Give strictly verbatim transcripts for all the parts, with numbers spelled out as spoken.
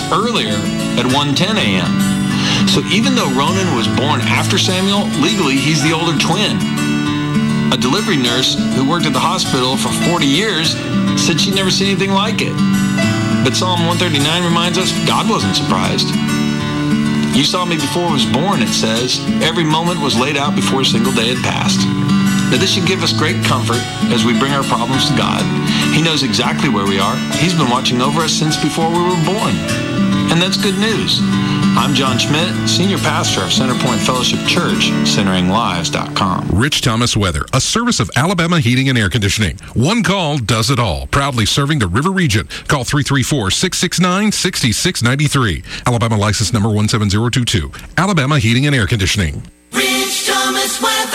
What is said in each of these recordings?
earlier at one ten a.m. So even though Ronan was born after Samuel, legally he's the older twin. A delivery nurse who worked at the hospital for forty years said she'd never seen anything like it. But Psalm one thirty-nine reminds us God wasn't surprised. You saw me before I was born, it says. Every moment was laid out before a single day had passed. Now this should give us great comfort as we bring our problems to God. He knows exactly where we are. He's been watching over us since before we were born. And that's good news. I'm John Schmidt, Senior Pastor of Center Point Fellowship Church, centering lives dot com. Rich Thomas Weather, a service of Alabama Heating and Air Conditioning. One call does it all. Proudly serving the River Region. Call three three four, six six nine, six six nine three. Alabama license number one seven zero two two. Alabama Heating and Air Conditioning. Rich Thomas Weather.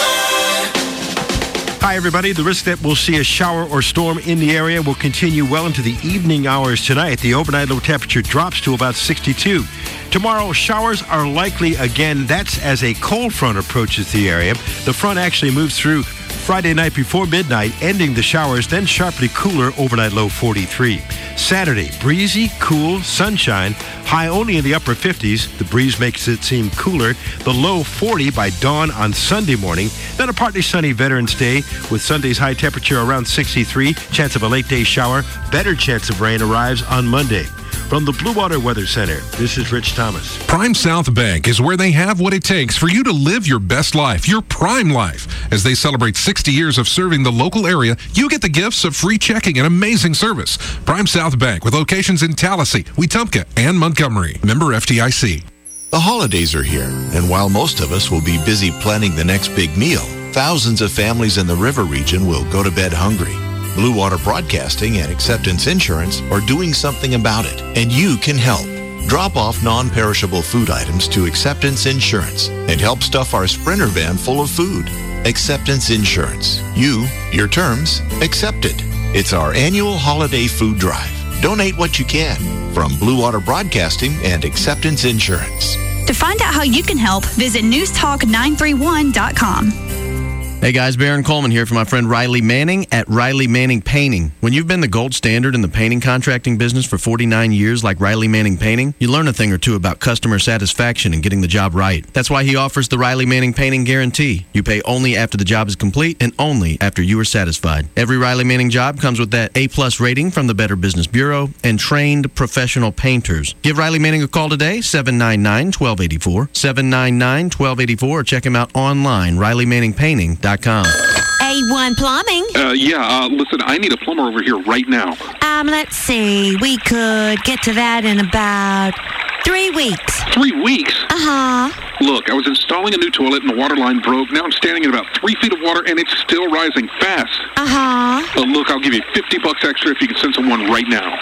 Hi, everybody. The risk that we'll see a shower or storm in the area will continue well into the evening hours tonight. The overnight low temperature drops to about sixty-two. Tomorrow, showers are likely again. That's as a cold front approaches the area. The front actually moves through Friday night before midnight, ending the showers, then sharply cooler, overnight low forty-three. Saturday, breezy, cool, sunshine, high only in the upper fifties. The breeze makes it seem cooler. The low forty by dawn on Sunday morning. Then a partly sunny Veterans Day with Sunday's high temperature around sixty-three. Chance of a late day shower. Better chance of rain arrives on Monday. From the Blue Water Weather Center, this is Rich Thomas. Prime South Bank is where they have what it takes for you to live your best life, your prime life. As they celebrate sixty years of serving the local area, you get the gifts of free checking and amazing service. Prime South Bank with locations in Tallahassee, Wetumpka, and Montgomery. Member F D I C. The holidays are here, and while most of us will be busy planning the next big meal, thousands of families in the River Region will go to bed hungry. Blue Water Broadcasting and Acceptance Insurance are doing something about it, and you can help. Drop off non-perishable food items to Acceptance Insurance and help stuff our Sprinter van full of food. Acceptance Insurance. You, your terms, accepted. It's our annual holiday food drive. Donate what you can from Blue Water Broadcasting and Acceptance Insurance. To find out how you can help, visit news talk nine three one dot com. Hey guys, Baron Coleman here for my friend Riley Manning at Riley Manning Painting. When you've been the gold standard in the painting contracting business for forty-nine years like Riley Manning Painting, you learn a thing or two about customer satisfaction and getting the job right. That's why he offers the Riley Manning Painting Guarantee. You pay only after the job is complete and only after you are satisfied. Every Riley Manning job comes with that A-plus rating from the Better Business Bureau and trained professional painters. Give Riley Manning a call today, seven nine nine, one two eight four, seven nine nine, one two eight four, or check him out online, riley manning painting dot com. A one Plumbing. Uh, yeah, uh, listen, I need a plumber over here right now. Um, let's see. We could get to that in about three weeks. Three weeks? Uh-huh. Look, I was installing a new toilet and the water line broke. Now I'm standing in about three feet of water and it's still rising fast. Uh-huh. Uh, look, I'll give you fifty bucks extra if you can send someone right now.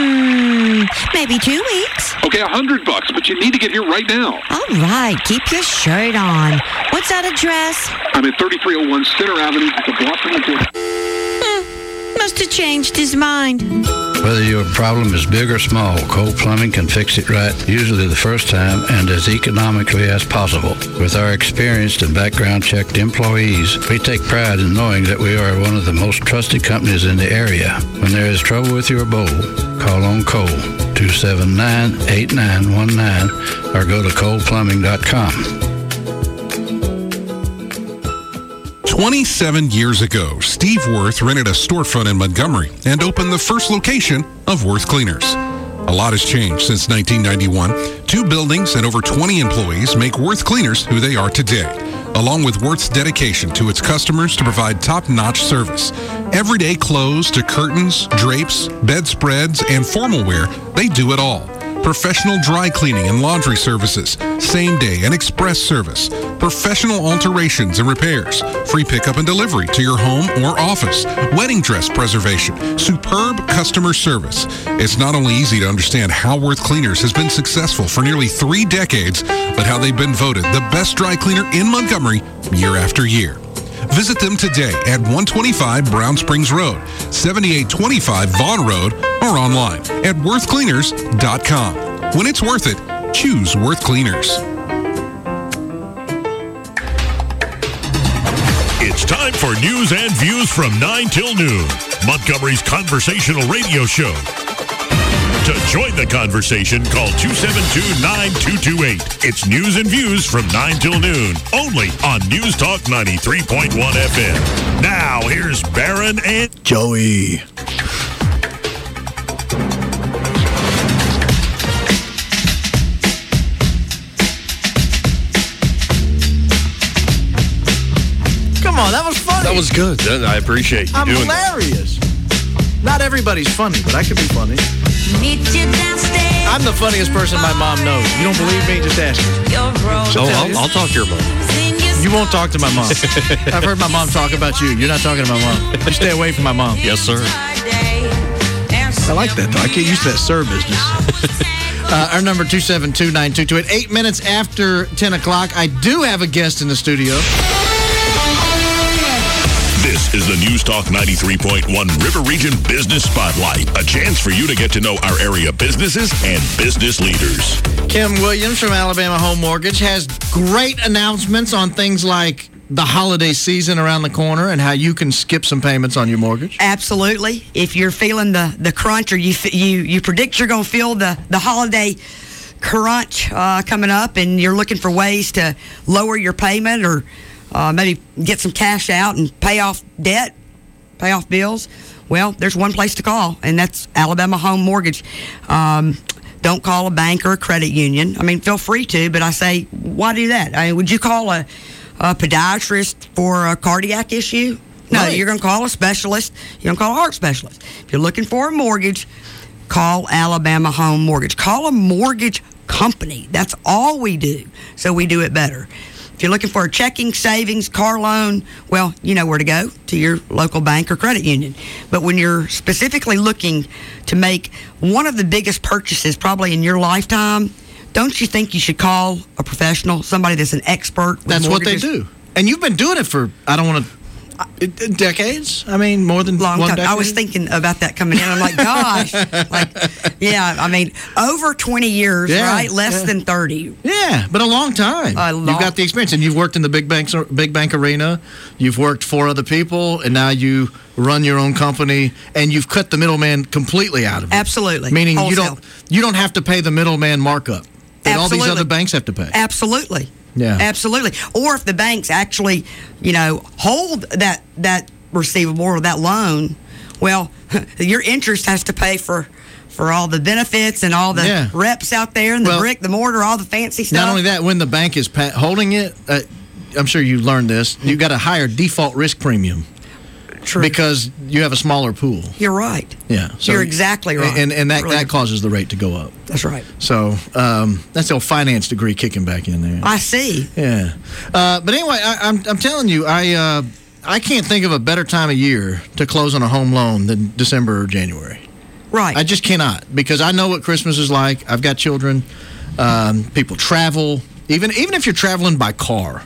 Hmm, maybe two weeks. Okay, a hundred bucks, but you need to get here right now. All right, keep your shirt on. What's that address? I'm at thirty-three oh one Center Avenue, just a block from the door. Hmm, must have changed his mind. Whether your problem is big or small, Cole Plumbing can fix it right, usually the first time and as economically as possible. With our experienced and background-checked employees, we take pride in knowing that we are one of the most trusted companies in the area. When there is trouble with your bowl, call on Cole, two seven nine, eight nine one nine, or go to cole plumbing dot com. twenty-seven years ago, Steve Worth rented a storefront in Montgomery and opened the first location of Worth Cleaners. A lot has changed since nineteen ninety-one. Two buildings and over twenty employees make Worth Cleaners who they are today, along with Worth's dedication to its customers to provide top-notch service. Everyday clothes to curtains, drapes, bedspreads, and formal wear, they do it all. Professional dry cleaning and laundry services, same-day and express service, professional alterations and repairs, free pickup and delivery to your home or office, wedding dress preservation, superb customer service. It's not only easy to understand how Worth Cleaners has been successful for nearly three decades, but how they've been voted the best dry cleaner in Montgomery year after year. Visit them today at one twenty-five Brown Springs Road, seventy-eight twenty-five Vaughn Road, or online at worth cleaners dot com. When it's worth it, choose Worth Cleaners. It's time for news and views from nine till noon. Montgomery's conversational radio show. To join the conversation, call two seven two, nine two two eight. It's News and Views from nine till noon, only on News Talk ninety-three point one F M. Now, here's Barron and Joey. Come on, that was funny. That was good. I appreciate you I'm doing hilarious. That. Not everybody's funny, but I can be funny. I'm the funniest person my mom knows. You don't believe me? Just ask her. Oh, I'll, I'll talk to your mom. You won't talk to my mom. I've heard my mom talk about you. You're not talking to my mom. You stay away from my mom. Yes, sir. I like that, though. I get used to that sir business. uh, our number, two seven two, nine two two eight. Eight minutes after ten o'clock, I do have a guest in the studio. This is the News Talk ninety-three point one River Region Business Spotlight. A chance for you to get to know our area businesses and business leaders. Kim Williams from Alabama Home Mortgage has great announcements on things like the holiday season around the corner and how you can skip some payments on your mortgage. Absolutely. If you're feeling the, the crunch or you you you predict you're going to feel the, the holiday crunch uh, coming up and you're looking for ways to lower your payment or Uh, maybe get some cash out and pay off debt, pay off bills, well, there's one place to call, and that's Alabama Home Mortgage. Um, don't call a bank or a credit union. I mean, feel free to, but I say, why do that? I mean, would you call a, a podiatrist for a cardiac issue? No, right. You're going to call a specialist. You're going to call a heart specialist. If you're looking for a mortgage, call Alabama Home Mortgage. Call a mortgage company. That's all we do, so we do it better. If you're looking for a checking, savings, car loan, well, you know where to go, to your local bank or credit union. But when you're specifically looking to make one of the biggest purchases probably in your lifetime, don't you think you should call a professional, somebody that's an expert with That's mortgages? what they do. And you've been doing it for, I don't want to, decades? I mean, more than long one time. decade? I was thinking about that coming in. I'm like, gosh. like, yeah, I mean, over twenty years, Yeah, right? Less yeah. than thirty. Yeah, but a long time. A long- You've got the experience, and you've worked in the big banks, big bank arena. You've worked for other people, and now you run your own company, and you've cut the middleman completely out of it. Absolutely. Meaning you Wholesale. don't you don't have to pay the middleman markup that all these Absolutely. other banks have to pay. Absolutely. Yeah. Absolutely. Or if the banks actually, you know, hold that that receivable or that loan, well, your interest has to pay for for all the benefits and all the Yeah. reps out there and the Well, brick, the mortar, all the fancy stuff. Not only that, when the bank is pa- holding it, uh, I'm sure you learned this, you've got a higher default risk premium. True. Because you have a smaller pool. You're right. Yeah. You're exactly right. And, and that, Really. that causes the rate to go up. That's right. So um, that's the old finance degree kicking back in there. I see. Yeah. Uh, but anyway, I, I'm, I'm telling you, I uh, I can't think of a better time of year to close on a home loan than December or January. Right. I just cannot, because I know what Christmas is like. I've got children. Um, people travel. Even even if you're traveling by car,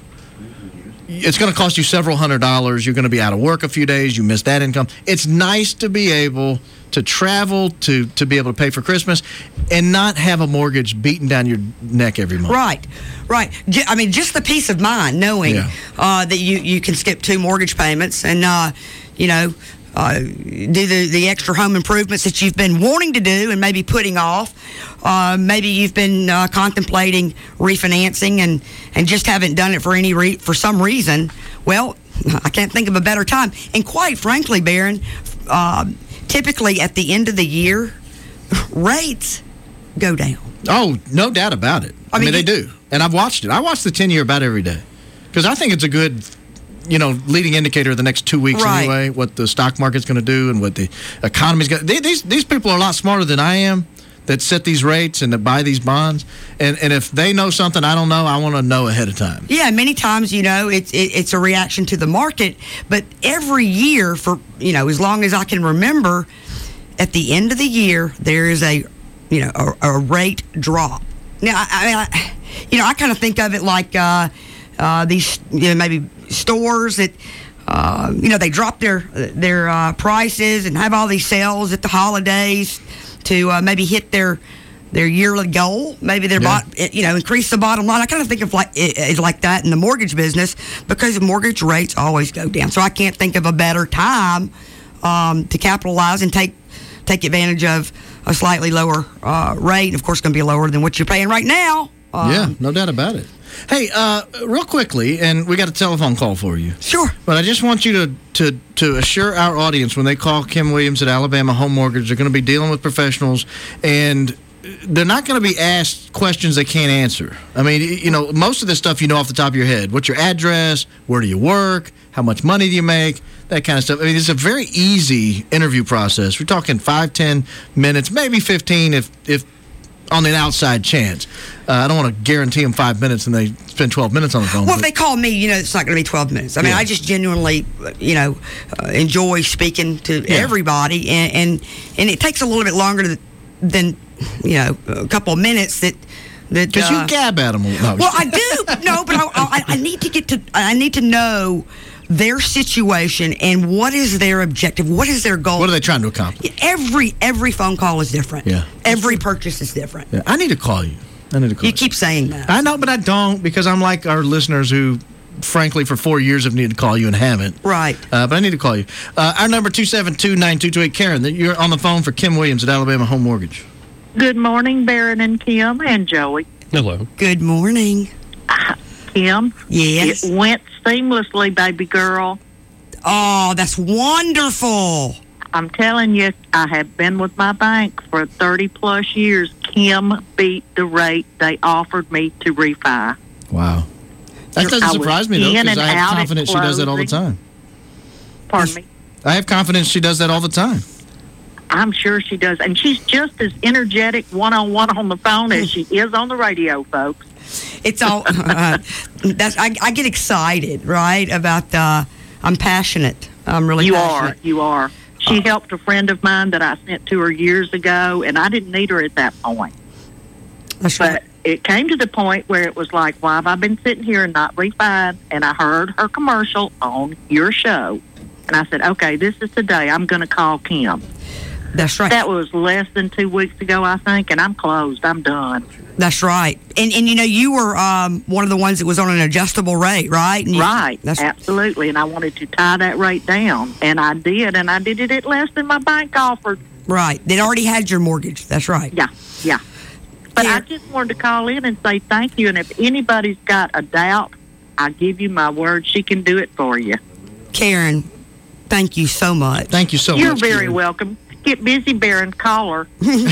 it's going to cost you several hundred dollars. You're going to be out of work a few days. You miss that income. It's nice to be able to travel, to, to be able to pay for Christmas, and not have a mortgage beating down your neck every month. Right, right. J- I mean, just the peace of mind knowing Yeah. uh, that you, you can skip two mortgage payments and, uh, you know, uh, do the, the extra home improvements that you've been wanting to do and maybe putting off. Uh, maybe you've been uh, contemplating refinancing and, and just haven't done it for any re- for some reason. Well, I can't think of a better time. And quite frankly, Barron, uh, typically at the end of the year, rates go down. Oh, no doubt about it. I, I mean, mean, they you- do. And I've watched it. I watch the ten-year about every day because I think it's a good, you know, leading indicator of the next two weeks Right. anyway, what the stock market's going to do and what the economy's going to do. These, these people are a lot smarter than I am that set these rates and that buy these bonds. And, and if they know something I don't know, I want to know ahead of time. Yeah, many times, you know, it's it, it's a reaction to the market. But every year, for, you know, as long as I can remember, at the end of the year, there is a, you know, a, a rate drop. Now, I, I, mean, I, you know, I kind of think of it like uh, uh, these, you know, maybe stores that, uh, you know, they drop their their uh, prices and have all these sales at the holidays to uh, maybe hit their their yearly goal. Maybe their Yeah. bot, you know, increase the bottom line. I kind of think of like it, it's like that in the mortgage business because mortgage rates always go down. So I can't think of a better time um, to capitalize and take take advantage of a slightly lower uh, rate. Of course, it's going to be lower than what you're paying right now. Um, yeah, no doubt about it. Hey, uh, real quickly, and we got a telephone call for you. Sure. But I just want you to, to, to assure our audience when they call Kim Williams at Alabama Home Mortgage, they're going to be dealing with professionals, and they're not going to be asked questions they can't answer. I mean, you know, most of this stuff you know off the top of your head. What's your address? Where do you work? How much money do you make? That kind of stuff. I mean, it's a very easy interview process. We're talking five, ten minutes, maybe fifteen if if on an outside chance. Uh, I don't want to guarantee them five minutes and they spend twelve minutes on the phone. Well, if they call me, you know, it's not going to be twelve minutes. I mean, yeah. I just genuinely, you know, uh, enjoy speaking to yeah. everybody, and, and and it takes a little bit longer than, you know, a couple of minutes that. Because uh, you gab at them. No, well, I do. No, but I, I, I need to get to. I need to know their situation and what is their objective. What is their goal? What are they trying to accomplish? Every every phone call is different. Yeah. Every purchase is different. Yeah. I need to call you. I need to call you. You keep saying that. I know, but I don't, because I'm like our listeners who, frankly, for four years have needed to call you and haven't. Right. Uh, but I need to call you. Uh, our number two seven two, nine two two eight. Karen, you're on the phone for Kim Williams at Alabama Home Mortgage. Good morning, Baron and Kim and Joey. Hello. Good morning. Uh, Kim? Yes? It went seamlessly, baby girl. Oh, that's wonderful. I'm telling you, I have been with my bank for thirty-plus years. Kim beat the rate they offered me to refi. Wow. That doesn't surprise me, though, because I have confidence she does that all the time. Pardon me? I have confidence she does that all the time. I'm sure she does. And she's just as energetic one-on-one on the phone as she is on the radio, folks. It's all, uh, that's, I, I get excited, right, about the, I'm passionate. I'm really you passionate. You are, you are. She uh, helped a friend of mine that I sent to her years ago, and I didn't need her at that point. That's but right. It came to the point where it was like, why have I been sitting here and not refied? And I heard her commercial on your show. And I said, okay, this is the day I'm going to call Kim. That's right. That was less than two weeks ago, I think, and I'm closed. I'm done. That's right. And, and you know, you were um, one of the ones that was on an adjustable rate, right? And you, right. That's absolutely. And I wanted to tie that rate down, and I did, and I did it at less than my bank offered. Right. They'd already had your mortgage. That's right. Yeah, yeah. But yeah. I just wanted to call in and say thank you, and if anybody's got a doubt, I give you my word, she can do it for you. Karen, thank you so much. Thank you so You're much. You're very Karen. welcome. Get busy, Baron. Call her.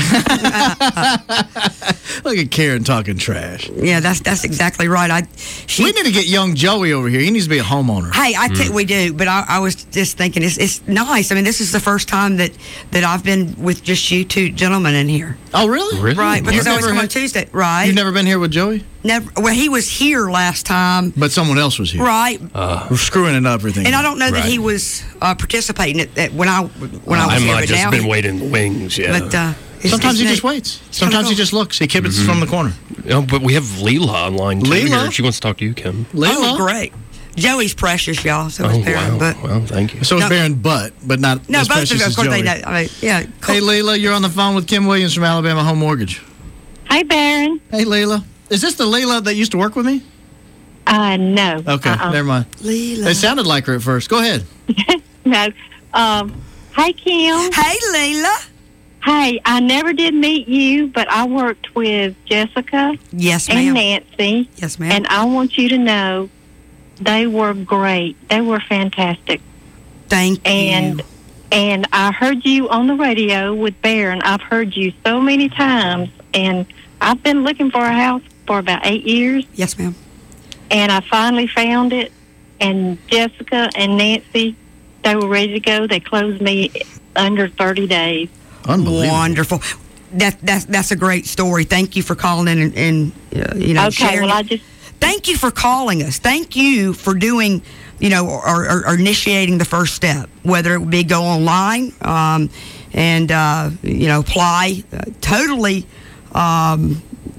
Look at Karen talking trash. Yeah, that's that's exactly right. I she, we need to get young Joey over here. He needs to be a homeowner. Hey, I think mm. we do, but I, I was just thinking it's it's nice. I mean, this is the first time that, that I've been with just you two gentlemen in here. Oh, really? Really? Right, because You've I was never on had, Tuesday. Right. You've never been here with Joey? Never. Well, he was here last time, but someone else was here. Right. Uh, We're screwing it up, everything. And I don't know right. that he was uh, participating at, at when I when uh, I was I here. might but just now been he, waiting in the wings. Yeah. But uh, it's, sometimes it's he neat. just waits. Sometimes he just looks. He kibitz mm-hmm. from the corner. Oh, but we have Leela online too. Leela? Here. She wants to talk to you, Kim. Leela? Oh, great. Joey's precious, y'all. So oh, is Baron. Wow. But well, thank you. So is no, Baron, but but not no, as both precious of them. Of course, Joey. they know. I mean, yeah. Cool. Hey, Leela, you're on the phone with Kim Williams from Alabama Home Mortgage. Hi, Baron. Hey, Leela. Is this the Leela that used to work with me? Uh, no. Okay, uh-uh. never mind. Leela. It sounded like her at first. Go ahead. No. Um, hi, Kim. Hey, Leela. Hey, I never did meet you, but I worked with Jessica yes, and ma'am. Nancy. Yes, ma'am. And I want you to know they were great. They were fantastic. Thank and, you. And I heard you on the radio with Baron. I've heard you so many times, and I've been looking for a house for about eight years. Yes, ma'am. And I finally found it, and Jessica and Nancy, they were ready to go. They closed me under thirty days. Unbelievable. Wonderful. That that's that's a great story. Thank you for calling in and, and uh, you know okay, sharing. Well, it. I just thank you for calling us. Thank you for doing you know or, or, or initiating the first step, whether it would be go online um, and uh, you know apply uh, totally um,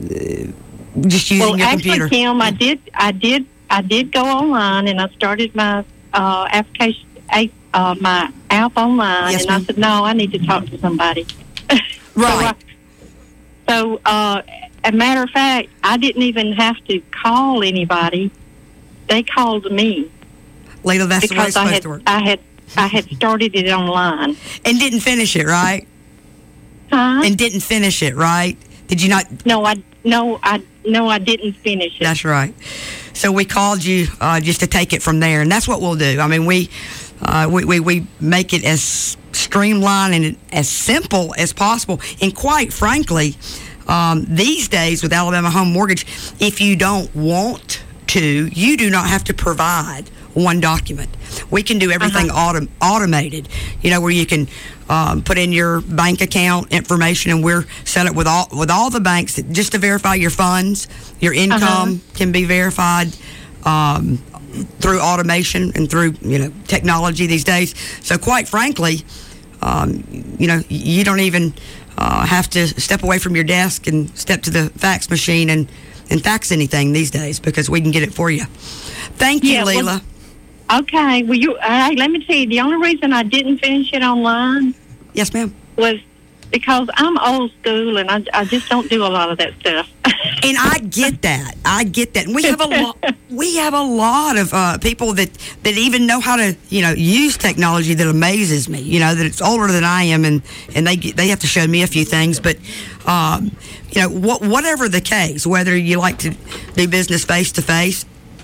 just using well, your actually, computer. Kim, I did I did I did go online and I started my uh, application. Uh, my app online, yes, and ma'am. I said, no, I need to talk to somebody. Right. so, I, so uh, a matter of fact, I didn't even have to call anybody. They called me. Leila, that's the way it's I supposed had, to work. I had, I had started it online. And didn't finish it, right? Huh? And didn't finish it, right? Did you not? No, I no, I no, I didn't finish it. That's right. So we called you uh, just to take it from there, and that's what we'll do. I mean, we uh, we, we we make it as streamlined and as simple as possible. And quite frankly, um, these days with Alabama Home Mortgage, if you don't want to, you do not have to provide one document. We can do everything uh-huh. autom- automated, you know, where you can um, put in your bank account information, and we're set up with all with all the banks that, just to verify your funds. Your income uh-huh. can be verified um, through automation and through, you know, technology these days. So quite frankly, um, you know, you don't even uh, have to step away from your desk and step to the fax machine and, and fax anything these days, because we can get it for you. Thank you, yeah, Leila. Well, okay. Well, you. Uh, let me tell you, the only reason I didn't finish it online. Yes, ma'am. Was because I'm old school and I, I just don't do a lot of that stuff. And I get that. I get that. And we have a lot. We have a lot of uh, people that, that even know how to, you know, use technology that amazes me. You know, that it's older than I am, and, and they they have to show me a few things. But um, you know, what, whatever the case, whether you like to do business face to face,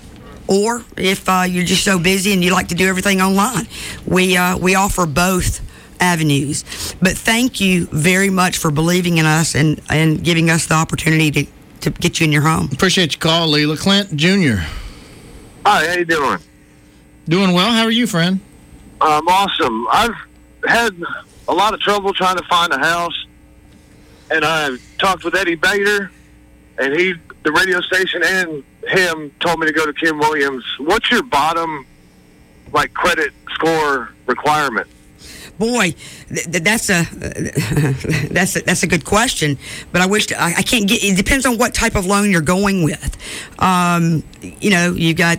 or if uh, you're just so busy and you like to do everything online, we uh, we offer both avenues. But thank you very much for believing in us and, and giving us the opportunity to, to get you in your home. Appreciate your call, Leila. Clint Junior Hi, how you doing? Doing well. How are you, friend? Um, awesome. I've had a lot of trouble trying to find a house, and I've talked with Eddie Bader, and he, the radio station, and him told me to go to Kim Williams. What's your bottom, like, credit score requirement? Boy, th- th- that's a that's a, that's a good question. But I wish to, I, I can't get. It depends on what type of loan you're going with. Um, you know, you got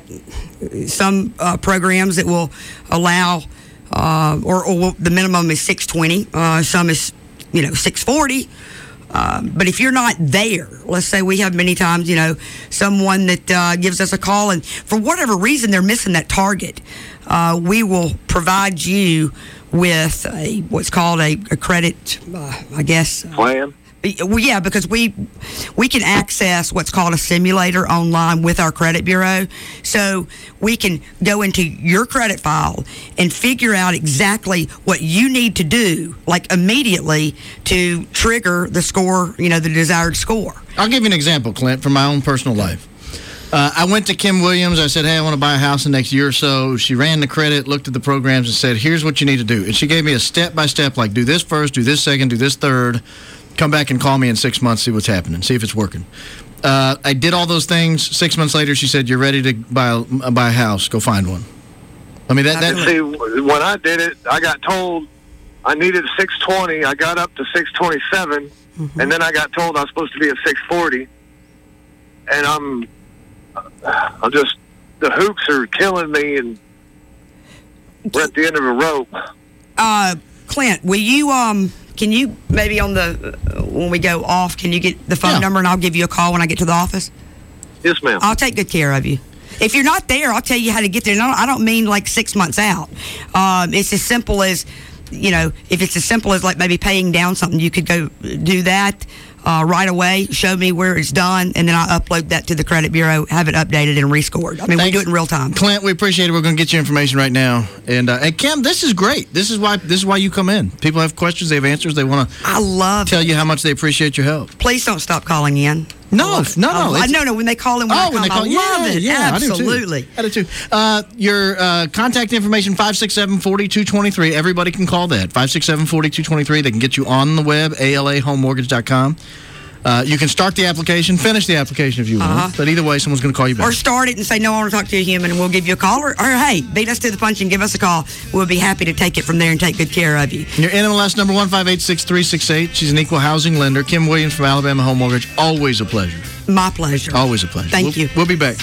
some uh, programs that will allow, uh, or, or the minimum is six twenty. Uh, some is, you know, six forty. Um, but if you're not there, let's say we have many times, you know, someone that uh, gives us a call, and for whatever reason they're missing that target, uh, we will provide you with a what's called a, a credit, uh, I guess. Plan? Well, yeah, because we we can access what's called a simulator online with our credit bureau. So we can go into your credit file and figure out exactly what you need to do, like immediately, to trigger the score, you know, the desired score. I'll give you an example, Clint, from my own personal life. Uh, I went to Kim Williams. I said, hey, I want to buy a house in the next year or so. She ran the credit, looked at the programs, and said, here's what you need to do. And she gave me a step-by-step, like, do this first, do this second, do this third. Come back and call me in six months, see what's happening, see if it's working. Uh, I did all those things. Six months later, she said, you're ready to buy a, buy a house. Go find one. I mean, that... that See, when I did it, I got told I needed six twenty. I got up to six twenty-seven, mm-hmm. and then I got told I was supposed to be at six forty. And I'm... I'm just, the hoops are killing me, and we're at the end of a rope. Uh, Clint, will you, um, can you maybe on the, uh, when we go off, can you get the phone yeah. number and I'll give you a call when I get to the office? Yes, ma'am. I'll take good care of you. If you're not there, I'll tell you how to get there. No, I don't mean like six months out. Um, it's as simple as, you know, if it's as simple as like maybe paying down something, you could go do that. Uh, right away, show me where it's done, and then I upload that to the credit bureau, have it updated and rescored. I mean, Thanks. We do it in real time. Clint, we appreciate it. We're going to get you information right now. And, uh, and Kim, this is great. This is why this is why you come in. People have questions, they have answers, they want to. I love tell it. you how much they appreciate your help. Please don't stop calling in. No, no, no. I no, no. When they call in, when oh, I come, when they call, I yeah, love it. Yeah, absolutely. I do too. I do too. Uh, your uh, contact information five six seven, four two two three. Everybody can call that five six seven, four two two three. They can get you on the web, A L A home mortgage dot com. Uh, you can start the application, finish the application if you want. Uh-huh. But either way, someone's going to call you back. Or start it and say, no, I want to talk to a human, and we'll give you a call. Or, or, hey, beat us to the punch and give us a call. We'll be happy to take it from there and take good care of you. Your N M L S number one five eight six three six eight. She's an equal housing lender. Kim Williams from Alabama Home Mortgage. Always a pleasure. My pleasure. Always a pleasure. Thank we'll, you. We'll be back.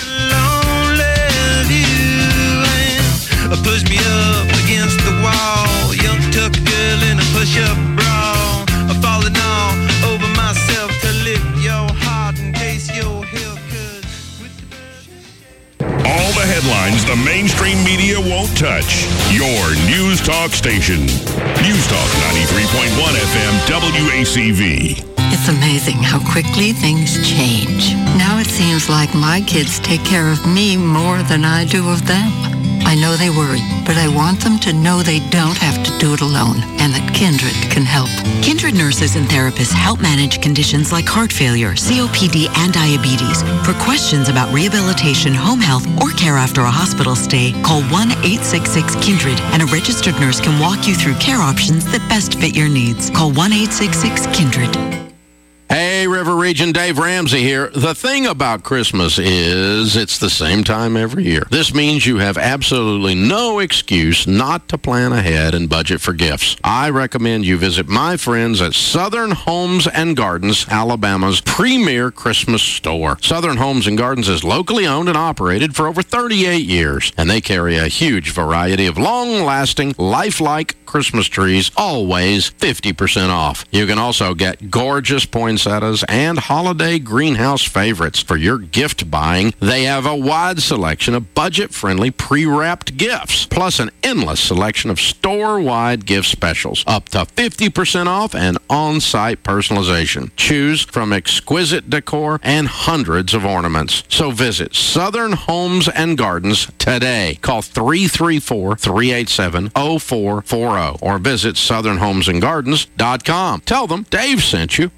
Push me up against the wall. Young tuck girl in a push-up bra. I'm falling all over myself to lift your heart and taste your haircut. All the headlines headlines the mainstream media won't touch. Your News Talk station. News Talk ninety-three point one F M W A C V. It's amazing how quickly things change. Now it seems like my kids take care of me more than I do of them. I know they worry, but I want them to know they don't have to do it alone and that Kindred can help. Kindred nurses and therapists help manage conditions like heart failure, C O P D, and diabetes. For questions about rehabilitation, home health, or care after a hospital stay, call one eight six six Kindred and a registered nurse can walk you through care options that best fit your needs. Call one eight six six Kindred. Hey, River Region, Dave Ramsey here. The thing about Christmas is it's the same time every year. This means you have absolutely no excuse not to plan ahead and budget for gifts. I recommend you visit my friends at Southern Homes and Gardens, Alabama's premier Christmas store. Southern Homes and Gardens is locally owned and operated for over thirty-eight years, and they carry a huge variety of long-lasting, lifelike Christmas trees, always fifty percent off. You can also get gorgeous poinsettias and holiday greenhouse favorites for your gift buying. They have a wide selection of budget-friendly pre-wrapped gifts, plus an endless selection of store-wide gift specials, up to fifty percent off and on-site personalization. Choose from exquisite decor and hundreds of ornaments. So visit Southern Homes and Gardens today. Call three three four, three eight seven, zero four four zero or visit southern homes and gardens dot com. Tell them Dave sent you.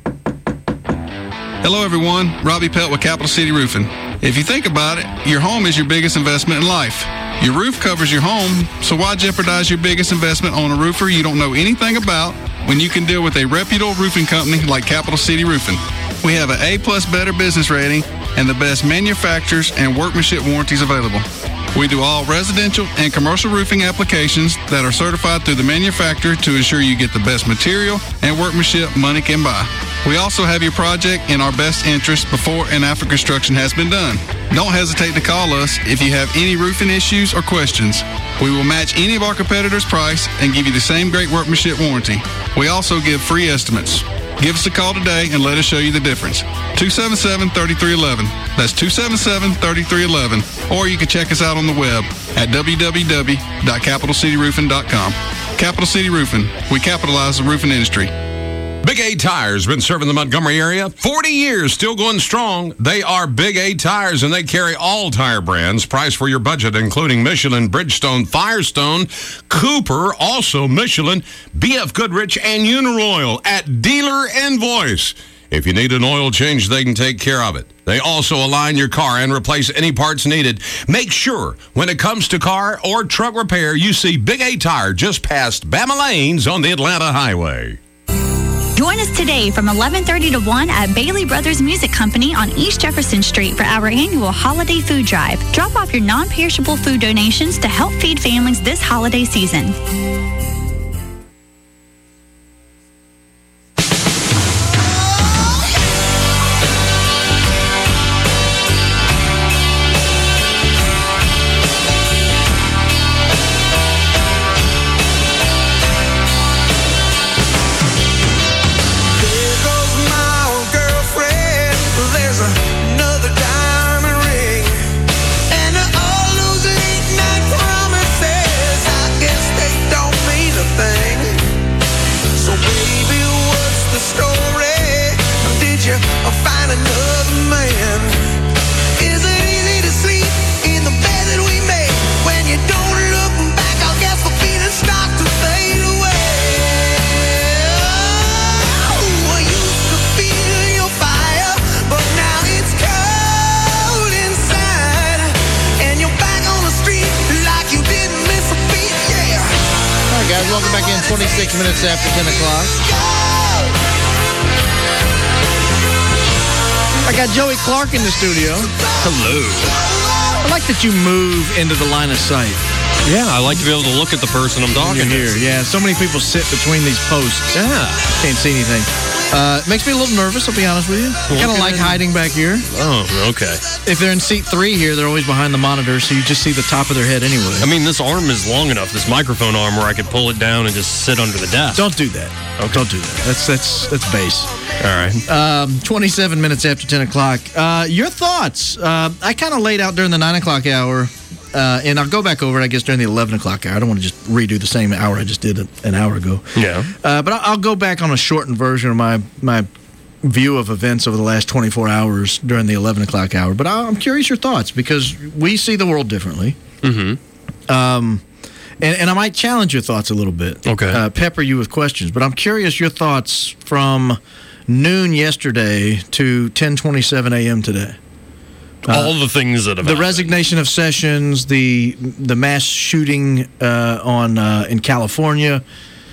Hello, everyone. Robbie Pelt with Capital City Roofing. If you think about it, your home is your biggest investment in life. Your roof covers your home, so why jeopardize your biggest investment on a roofer you don't know anything about when you can deal with a reputable roofing company like Capital City Roofing? We have an A-plus Better Business rating and the best manufacturers and workmanship warranties available. We do all residential and commercial roofing applications that are certified through the manufacturer to ensure you get the best material and workmanship money can buy. We also have your project in our best interest before and after construction has been done. Don't hesitate to call us if you have any roofing issues or questions. We will match any of our competitors' price and give you the same great workmanship warranty. We also give free estimates. Give us a call today and let us show you the difference. two seven seven, three three one one. That's two seven seven, three three one one. Or you can check us out on the web at w w w dot capital city roofing dot com. Capital City Roofing. We capitalize the roofing industry. Big A Tires, been serving the Montgomery area forty years, still going strong. They are Big A Tires, and they carry all tire brands, priced for your budget, including Michelin, Bridgestone, Firestone, Cooper, also Michelin, B F Goodrich, and Uniroyal at dealer invoice. If you need an oil change, they can take care of it. They also align your car and replace any parts needed. Make sure when it comes to car or truck repair, you see Big A Tire just past Bama Lanes on the Atlanta Highway. Join us today from eleven thirty to one at Bailey Brothers Music Company on East Jefferson Street for our annual holiday food drive. Drop off your non-perishable food donations to help feed families this holiday season. Welcome back in, twenty-six minutes after ten o'clock. I got Joey Clark in the studio. Hello. I like that you move into the line of sight. Yeah, I like to be able to look at the person I'm talking to. Here, yeah. So many people sit between these posts. Yeah. Can't see anything. Uh, makes me a little nervous, I'll be honest with you. I kind of like hiding back here. Oh, okay. If they're in seat three here, they're always behind the monitor, so you just see the top of their head anyway. I mean, this arm is long enough, this microphone arm, where I could pull it down and just sit under the desk. Don't do that. Okay. Don't do that. That's that's that's base. All right. Um, twenty-seven minutes after ten o'clock. Uh, your thoughts? Uh, I kind of laid out during the nine o'clock hour uh, and I'll go back over it, I guess, during the eleven o'clock hour. I don't want to just redo the same hour I just did an hour ago. Yeah. Uh, but I'll go back on a shortened version of my my view of events over the last twenty-four hours during the eleven o'clock hour. But I'm curious your thoughts, because we see the world differently. Mm-hmm. Um, and, and I might challenge your thoughts a little bit. Okay. Uh, pepper you with questions. But I'm curious your thoughts from noon yesterday to ten twenty-seven a.m. today. Uh, All the things that have the happened. resignation of Sessions, the the mass shooting uh, on uh, in California.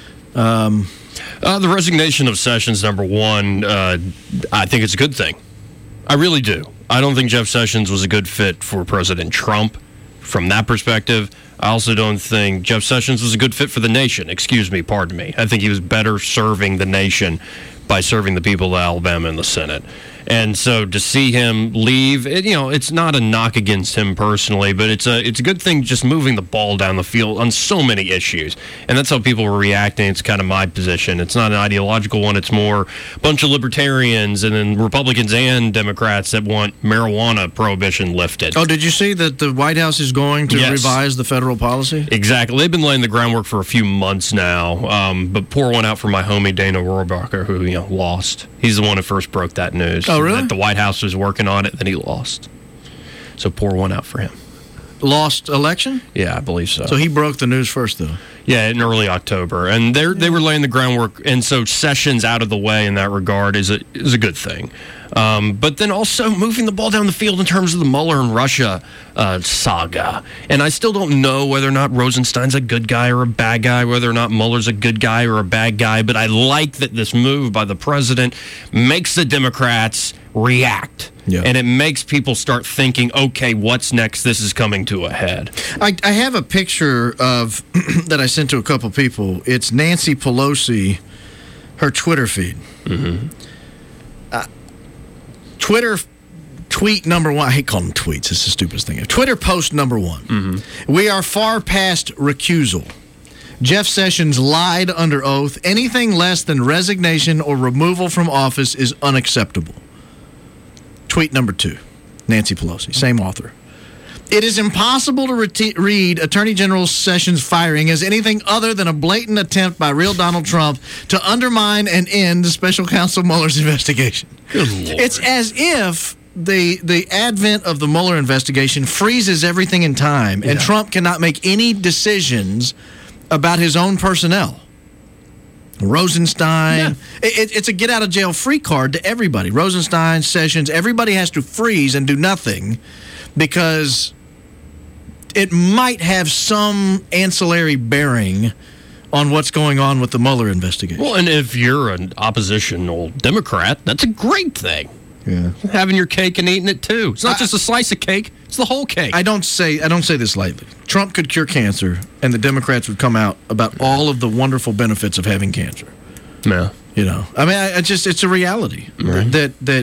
Um, uh, the resignation of Sessions, number one, uh, I think it's a good thing. I really do. I don't think Jeff Sessions was a good fit for President Trump from that perspective. I also don't think Jeff Sessions was a good fit for the nation. Excuse me, pardon me. I think he was better serving the nation by serving the people of Alabama in the Senate. And so to see him leave, it, you know, it's not a knock against him personally, but it's a it's a good thing just moving the ball down the field on so many issues. And that's how people were reacting. It's kind of my position. It's not an ideological one. It's more a bunch of libertarians and then Republicans and Democrats that want marijuana prohibition lifted. oh, did you see that the White House is going to Yes. revise the federal policy? Exactly. They've been laying the groundwork for a few months now. Um, but pour one out for my homie Dana Rohrabacher, who you know lost. He's the one who first broke that news. Oh, really? That the White House was working on it, then he lost. So pour one out for him. Lost election? Yeah, I believe so. So he broke the news first, though. Yeah, in early October, and they they were laying the groundwork, and so Sessions out of the way in that regard is a is a good thing. Um, but then also moving the ball down the field in terms of the Mueller and Russia uh, saga, and I still don't know whether or not Rosenstein's a good guy or a bad guy, whether or not Mueller's a good guy or a bad guy. But I like that this move by the president makes the Democrats react. Yeah. And it makes people start thinking, okay, what's next? This is coming to a head. I, I have a picture of that I sent to a couple people. It's Nancy Pelosi, her Twitter feed. Mm-hmm. Uh, Twitter tweet number one. I hate calling them tweets. It's the stupidest thing. Twitter post number one. Mm-hmm. We are far past recusal. Jeff Sessions lied under oath. Anything less than resignation or removal from office is unacceptable. Tweet number two, Nancy Pelosi, same author. It is impossible to re- read Attorney General Sessions' firing as anything other than a blatant attempt by real Donald Trump to undermine and end Special Counsel Mueller's investigation. Good Lord. It's as if the the advent of the Mueller investigation freezes everything in time, and Yeah. Trump cannot make any decisions about his own personnel. Rosenstein. Yeah. It, it's a get-out-of-jail-free card to everybody. Rosenstein, Sessions, everybody has to freeze and do nothing because it might have some ancillary bearing on what's going on with the Mueller investigation. Well, and if you're an oppositional Democrat, that's a great thing. Yeah. Having your cake and eating it too. It's not I, just a slice of cake; it's the whole cake. I don't say I don't say this lightly. Trump could cure cancer, and the Democrats would come out about all of the wonderful benefits of having cancer. Yeah, you know. I mean, I, I just it's a reality right. that that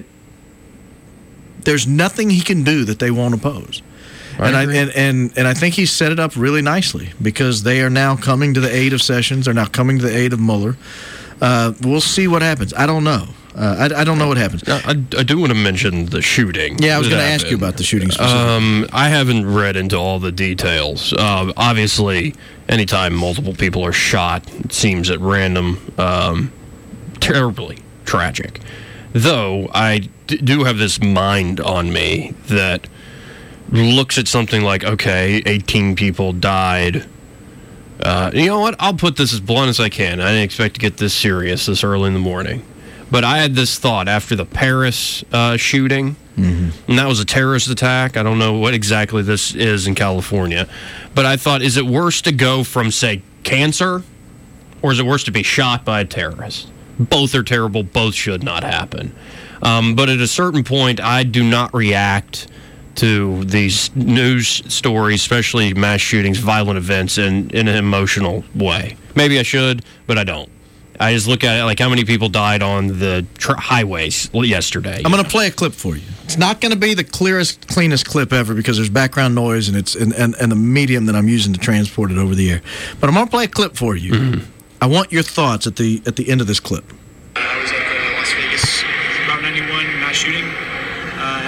there's nothing he can do that they won't oppose. I and I agree. and, and and I think he set it up really nicely because they are now coming to the aid of Sessions. They're now coming to the aid of Mueller. Uh, we'll see what happens. I don't know. Uh, I, I don't know what happens. I, I do want to mention the shooting. Yeah, I was that going to ask you happened. about the shooting specifically. Um, I haven't read into all the details. Uh, obviously, anytime multiple people are shot, it seems at random, um, terribly tragic. Though I d- do have this mind on me that looks at something like, okay, eighteen people died. Uh, you know what? I'll put this as blunt as I can. I didn't expect to get this serious this early in the morning. But I had this thought after the Paris uh, shooting, mm-hmm. and that was a terrorist attack. I don't know what exactly this is in California. But I thought, is it worse to go from, say, cancer, or is it worse to be shot by a terrorist? Both are terrible. Both should not happen. Um, but at a certain point, I do not react to these news stories, especially mass shootings, violent events, in, in an emotional way. Maybe I should, but I don't. I just look at it like how many people died on the tr- highways yesterday. I'm going to play a clip for you. It's not going to be the clearest, cleanest clip ever because there's background noise and it's and, and, and the medium that I'm using to transport it over the air. But I'm going to play a clip for you. Mm-hmm. I want your thoughts at the at the end of this clip. I was at uh, Las Vegas, Route ninety-one mass shooting. Uh, as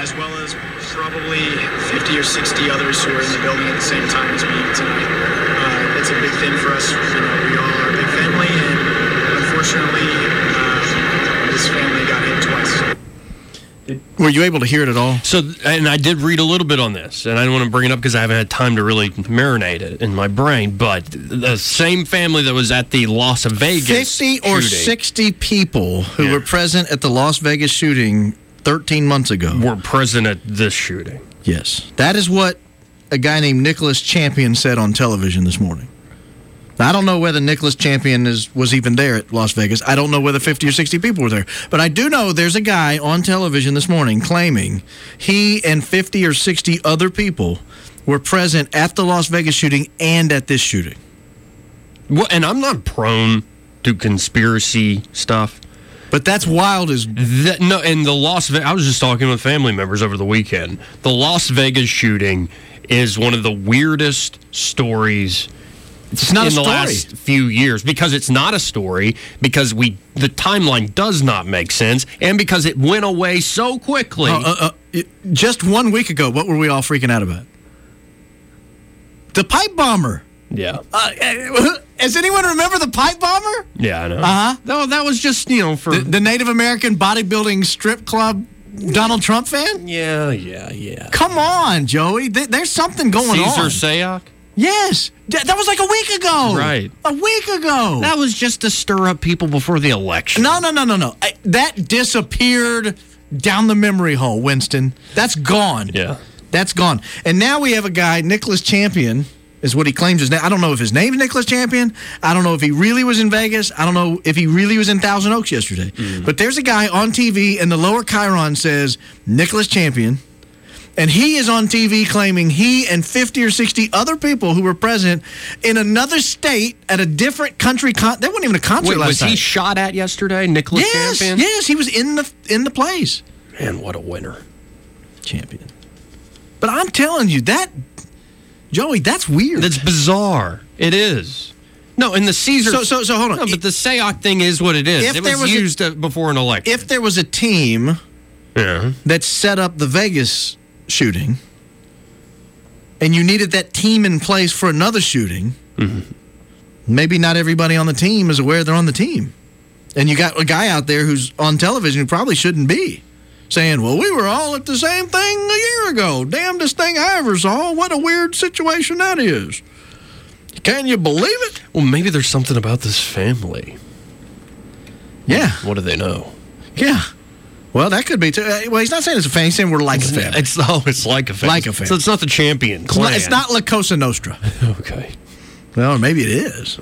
as well as probably fifty or sixty others who are in the building at the same time as me tonight. Uh, that's a big thing for us. You know, we all are a big family, and unfortunately, uh, this family got hit twice. Were you able to hear it at all? So, and I did read a little bit on this, and I don't want to bring it up because I haven't had time to really marinate it in my brain, but the same family that was at the Las Vegas fifty or shooting sixty people who Yeah. were present at the Las Vegas shooting thirteen months ago were present at this shooting. Yes. That is what a guy named Nicholas Champion said on television this morning. Now, I don't know whether Nicholas Champion is was even there at Las Vegas. I don't know whether fifty or sixty people were there. But I do know there's a guy on television this morning claiming he and fifty or sixty other people were present at the Las Vegas shooting and at this shooting. Well, and I'm not prone to conspiracy stuff. But that's wild as... That, no, and the Las Vegas... I was just talking with family members over the weekend. The Las Vegas shooting is one of the weirdest stories... It's not in a the story. last few years, because it's not a story, because we the timeline does not make sense, and because it went away so quickly. Uh, uh, uh, it- just one week ago, what were we all freaking out about? The pipe bomber. Yeah. Uh, uh, does anyone remember the pipe bomber? Yeah, I know. Uh-huh. No, that was just, you know, for... The, the Native American bodybuilding strip club Donald Trump fan? Yeah, yeah, yeah. Come on, Joey. Th- there's something going Caesar on. Sayoc? Yes. Th- that was like a week ago. Right. A week ago. That was just to stir up people before the election. No, no, no, no, no. I, that disappeared down the memory hole, Winston. That's gone. Yeah. That's gone. And now we have a guy, Nicholas Champion, is what he claims his name. I don't know if his name's Nicholas Champion. I don't know if he really was in Vegas. I don't know if he really was in Thousand Oaks yesterday. Mm. But there's a guy on T V, and the lower chyron says Nicholas Champion. And he is on T V claiming he and fifty or sixty other people who were present in another state at a different country. Con- that wasn't even a concert Wait, last was night. he shot at yesterday, Nicholas yes, Champion? yes, he was in the in the place. Man, what a winner. Champion. But I'm telling you, that, Joey, that's weird. That's bizarre. It is. No, and the Caesar... So, so, so hold on. No, but the Sayoc thing is what it is. If It there was, was a- used uh before an election. If there was a team Yeah. that set up the Vegas shooting, and you needed that team in place for another shooting, Mm-hmm. maybe not everybody on the team is aware they're on the team. And you got a guy out there who's on television who probably shouldn't be, saying, well, we were all at the same thing a year ago. Damnedest thing I ever saw. What a weird situation that is. Can you believe it? Well, maybe there's something about this family. Yeah. What do they know? Yeah. Well, that could be too. uh, Well, he's not saying it's a family. He's saying we're like a family. It's, oh, it's like a family. Like a family. So it's not the Champion It's not, clan. it's not La Cosa Nostra. Okay. Well, or maybe it is.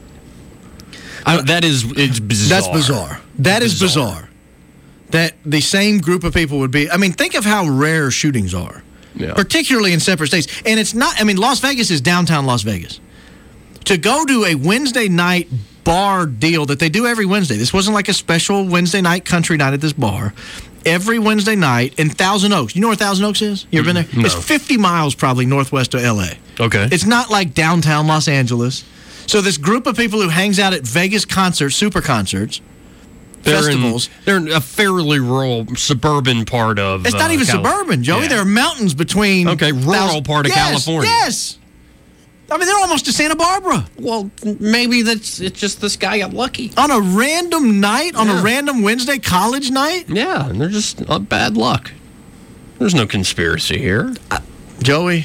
I, that is it's bizarre. That's bizarre. That is bizarre. That the same group of people would be. I mean, think of how rare shootings are, Yeah. particularly in separate states. And it's not. I mean, Las Vegas is downtown Las Vegas. To go to a Wednesday night bar deal that they do every Wednesday. This wasn't like a special Wednesday night country night at this bar. Every Wednesday night in Thousand Oaks. You know where Thousand Oaks is? You ever been there? No. It's fifty miles probably northwest of L A. Okay. It's not like downtown Los Angeles. So this group of people who hangs out at Vegas concerts, super concerts, They're festivals. In, they're in a fairly rural, suburban part of. It's not uh, even Cali- suburban, Joey. Yeah. There are mountains between. Okay, rural thousand- part of Yes, California. Yes. I mean, they're almost to Santa Barbara. Well, maybe that's it's just this guy got lucky. On a random night, on Yeah. a random Wednesday college night? Yeah, and they're just uh, bad luck. There's no conspiracy here. Uh, Joey,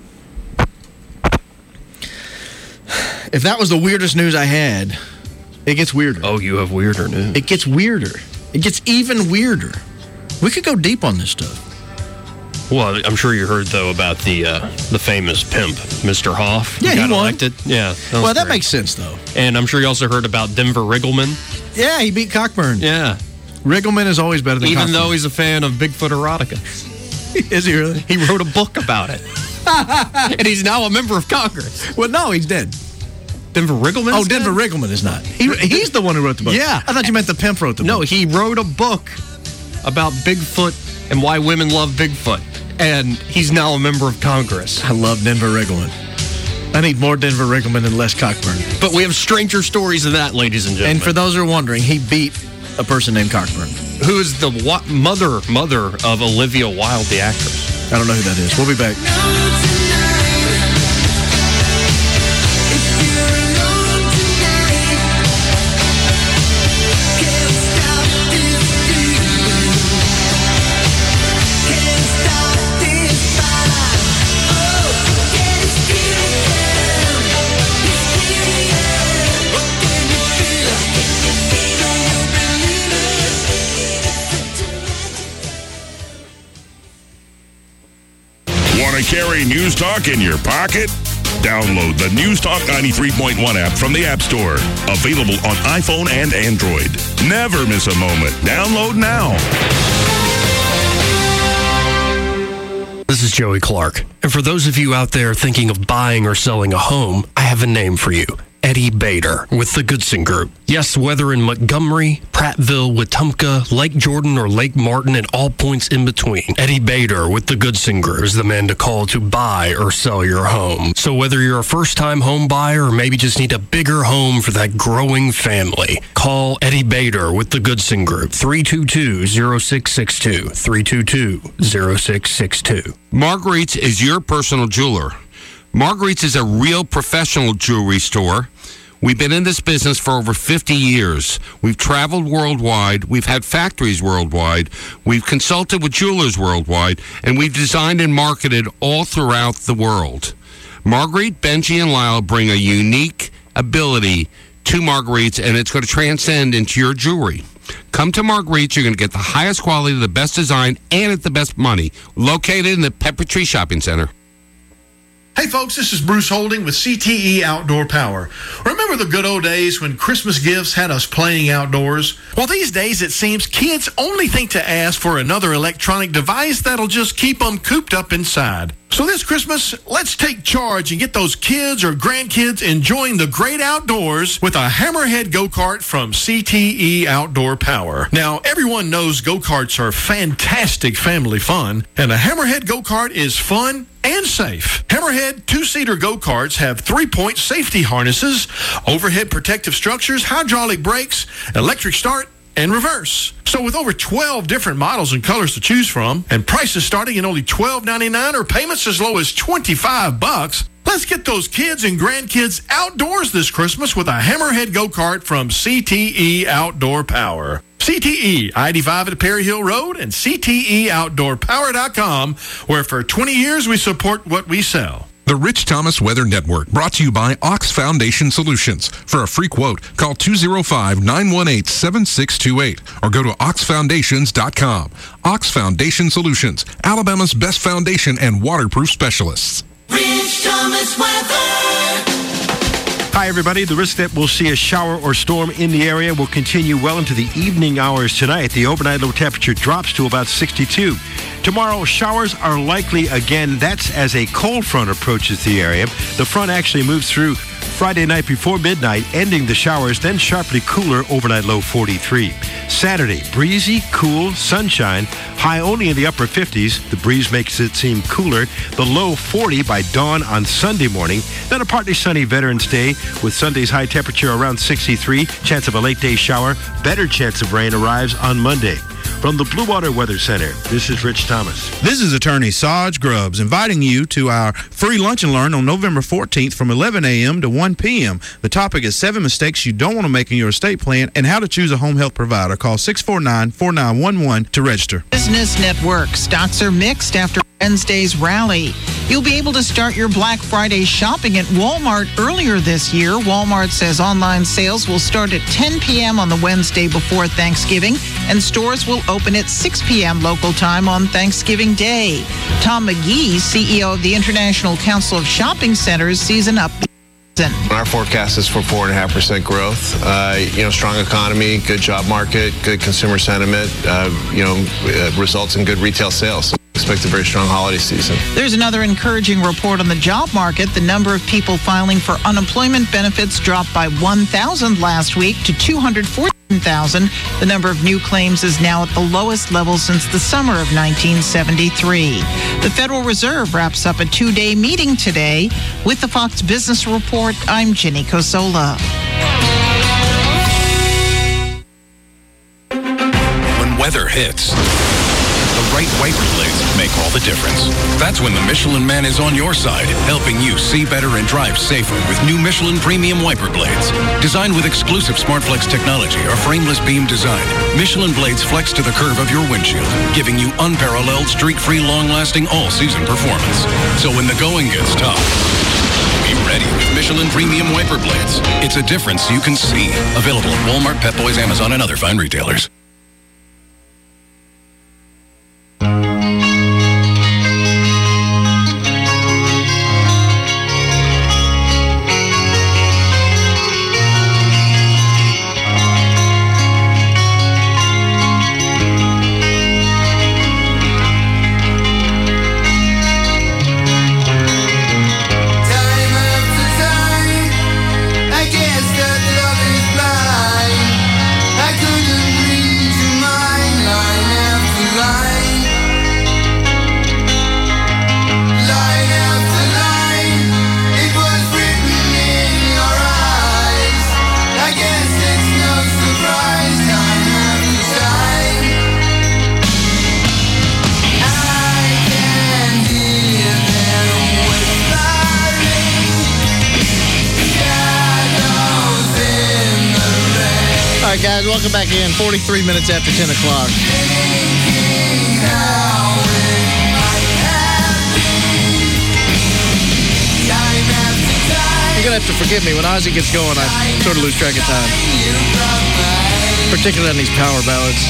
if that was the weirdest news I had, it gets weirder. Oh, you have weirder news. It gets weirder. It gets even weirder. We could go deep on this stuff. Well, I'm sure you heard though about the uh, the famous pimp, Mister Hoff. Yeah, he got won. elected. Yeah. That was Well, that great. makes sense, though. And I'm sure you also heard about Denver Riggleman. Yeah, he beat Cockburn. Yeah. Riggleman is always better than Even Cockburn. though he's a fan of Bigfoot erotica. Is he really? He wrote a book about it. And he's now a member of Congress. Well, no, he's dead. Denver Riggleman? Oh, Denver Riggleman is not. He, he's the one who wrote the book. Yeah. I thought you meant the pimp wrote the No, book. he wrote a book about Bigfoot and why women love Bigfoot. And he's now a member of Congress. I love Denver Riggleman. I need more Denver Riggleman and less Cockburn. But we have stranger stories than that, ladies and gentlemen. And for those who are wondering, he beat a person named Cockburn. who is the wa- mother mother of Olivia Wilde, the actress. I don't know who that is. We'll be back. Want to carry News Talk in your pocket? Download the News Talk ninety-three point one app from the App Store. Available on iPhone and Android. Never miss a moment. Download now. This is Joey Clark. And for those of you out there thinking of buying or selling a home, I have a name for you. Eddie Bader with the Goodson Group. Yes, whether in Montgomery, Prattville, Wetumpka, Lake Jordan, or Lake Martin, and all points in between, Eddie Bader with the Goodson Group is the man to call to buy or sell your home. So whether you're a first-time home buyer or maybe just need a bigger home for that growing family, call Eddie Bader with the Goodson Group, three two two, zero six six two, three two two, zero six six two. Marguerite's is your personal jeweler. Marguerite's is a real professional jewelry store. We've been in this business for over fifty years. We've traveled worldwide. We've had factories worldwide. We've consulted with jewelers worldwide. And we've designed and marketed all throughout the world. Marguerite, Benji, and Lyle bring a unique ability to Marguerite's, and it's going to transcend into your jewelry. Come to Marguerite's. You're going to get the highest quality, the best design, and at the best money. Located in the Pepper Tree Shopping Center. Hey folks, this is Bruce Holding with C T E Outdoor Power. Remember the good old days when Christmas gifts had us playing outdoors? Well, these days it seems kids only think to ask for another electronic device that'll just keep them cooped up inside. So this Christmas, let's take charge and get those kids or grandkids enjoying the great outdoors with a Hammerhead go-kart from C T E Outdoor Power. Now, everyone knows go-karts are fantastic family fun, and a Hammerhead go-kart is fun and safe. Hammerhead two-seater go-karts have three-point safety harnesses, overhead protective structures, hydraulic brakes, electric start, and reverse. So with over twelve different models and colors to choose from, and prices starting at only twelve ninety-nine or payments as low as twenty-five bucks, let's get those kids and grandkids outdoors this Christmas with a Hammerhead go-kart from C T E Outdoor Power. C T E, I eighty-five at Perry Hill Road, and C T E outdoor power dot com, where for twenty years we support what we sell. The Rich Thomas Weather Network, brought to you by Ox Foundation Solutions. For a free quote, call two oh five, nine one eight, seven six two eight or go to ox foundations dot com. Ox Foundation Solutions, Alabama's best foundation and waterproof specialists. Rich Thomas Weather. Hi, everybody. The risk that we'll see a shower or storm in the area will continue well into the evening hours tonight. The overnight low temperature drops to about sixty-two. Tomorrow, showers are likely again. That's as a cold front approaches the area. The front actually moves through Friday night before midnight, ending the showers, then sharply cooler, overnight low forty-three. Saturday, breezy, cool, sunshine, high only in the upper fifties. The breeze makes it seem cooler. The low forty by dawn on Sunday morning. Then a partly sunny Veterans Day with Sunday's high temperature around sixty-three. Chance of a late day shower. Better chance of rain arrives on Monday. From the Blue Water Weather Center, this is Rich Thomas. This is attorney Saj Grubbs inviting you to our free lunch and learn on November fourteenth from eleven a.m. to one p.m. The topic is seven mistakes you don't want to make in your estate plan and how to choose a home health provider. Call six four nine, four nine one one to register. Business Network. Stocks are mixed after Wednesday's rally. You'll be able to start your Black Friday shopping at Walmart earlier this year. Walmart says online sales will start at ten p.m. on the Wednesday before Thanksgiving, and stores will open at six p.m. local time on Thanksgiving Day. Tom McGee, C E O of the International Council of Shopping Centers, sees an upbeat. Our forecast is for four point five percent growth. Uh, you know, strong economy, good job market, good consumer sentiment, uh, you know, uh, results in good retail sales. Expect a very strong holiday season. There's another encouraging report on the job market. The number of people filing for unemployment benefits dropped by one thousand last week to two hundred fourteen thousand. The number of new claims is now at the lowest level since the summer of nineteen seventy-three. The Federal Reserve wraps up a two-day meeting today. With the Fox Business Report, I'm Jenny Cosola. When weather hits. The right wiper blades make all the difference. That's when the Michelin Man is on your side, helping you see better and drive safer with new Michelin Premium Wiper Blades. Designed with exclusive SmartFlex technology or frameless beam design, Michelin blades flex to the curve of your windshield, giving you unparalleled, streak-free, long-lasting, all-season performance. So when the going gets tough, be ready with Michelin Premium Wiper Blades. It's a difference you can see. Available at Walmart, Pep Boys, Amazon, and other fine retailers. Guys, welcome back in. forty-three minutes after ten o'clock. You're going to have to forgive me. When Ozzy gets going, I sort of lose track of time. Particularly on these power ballads.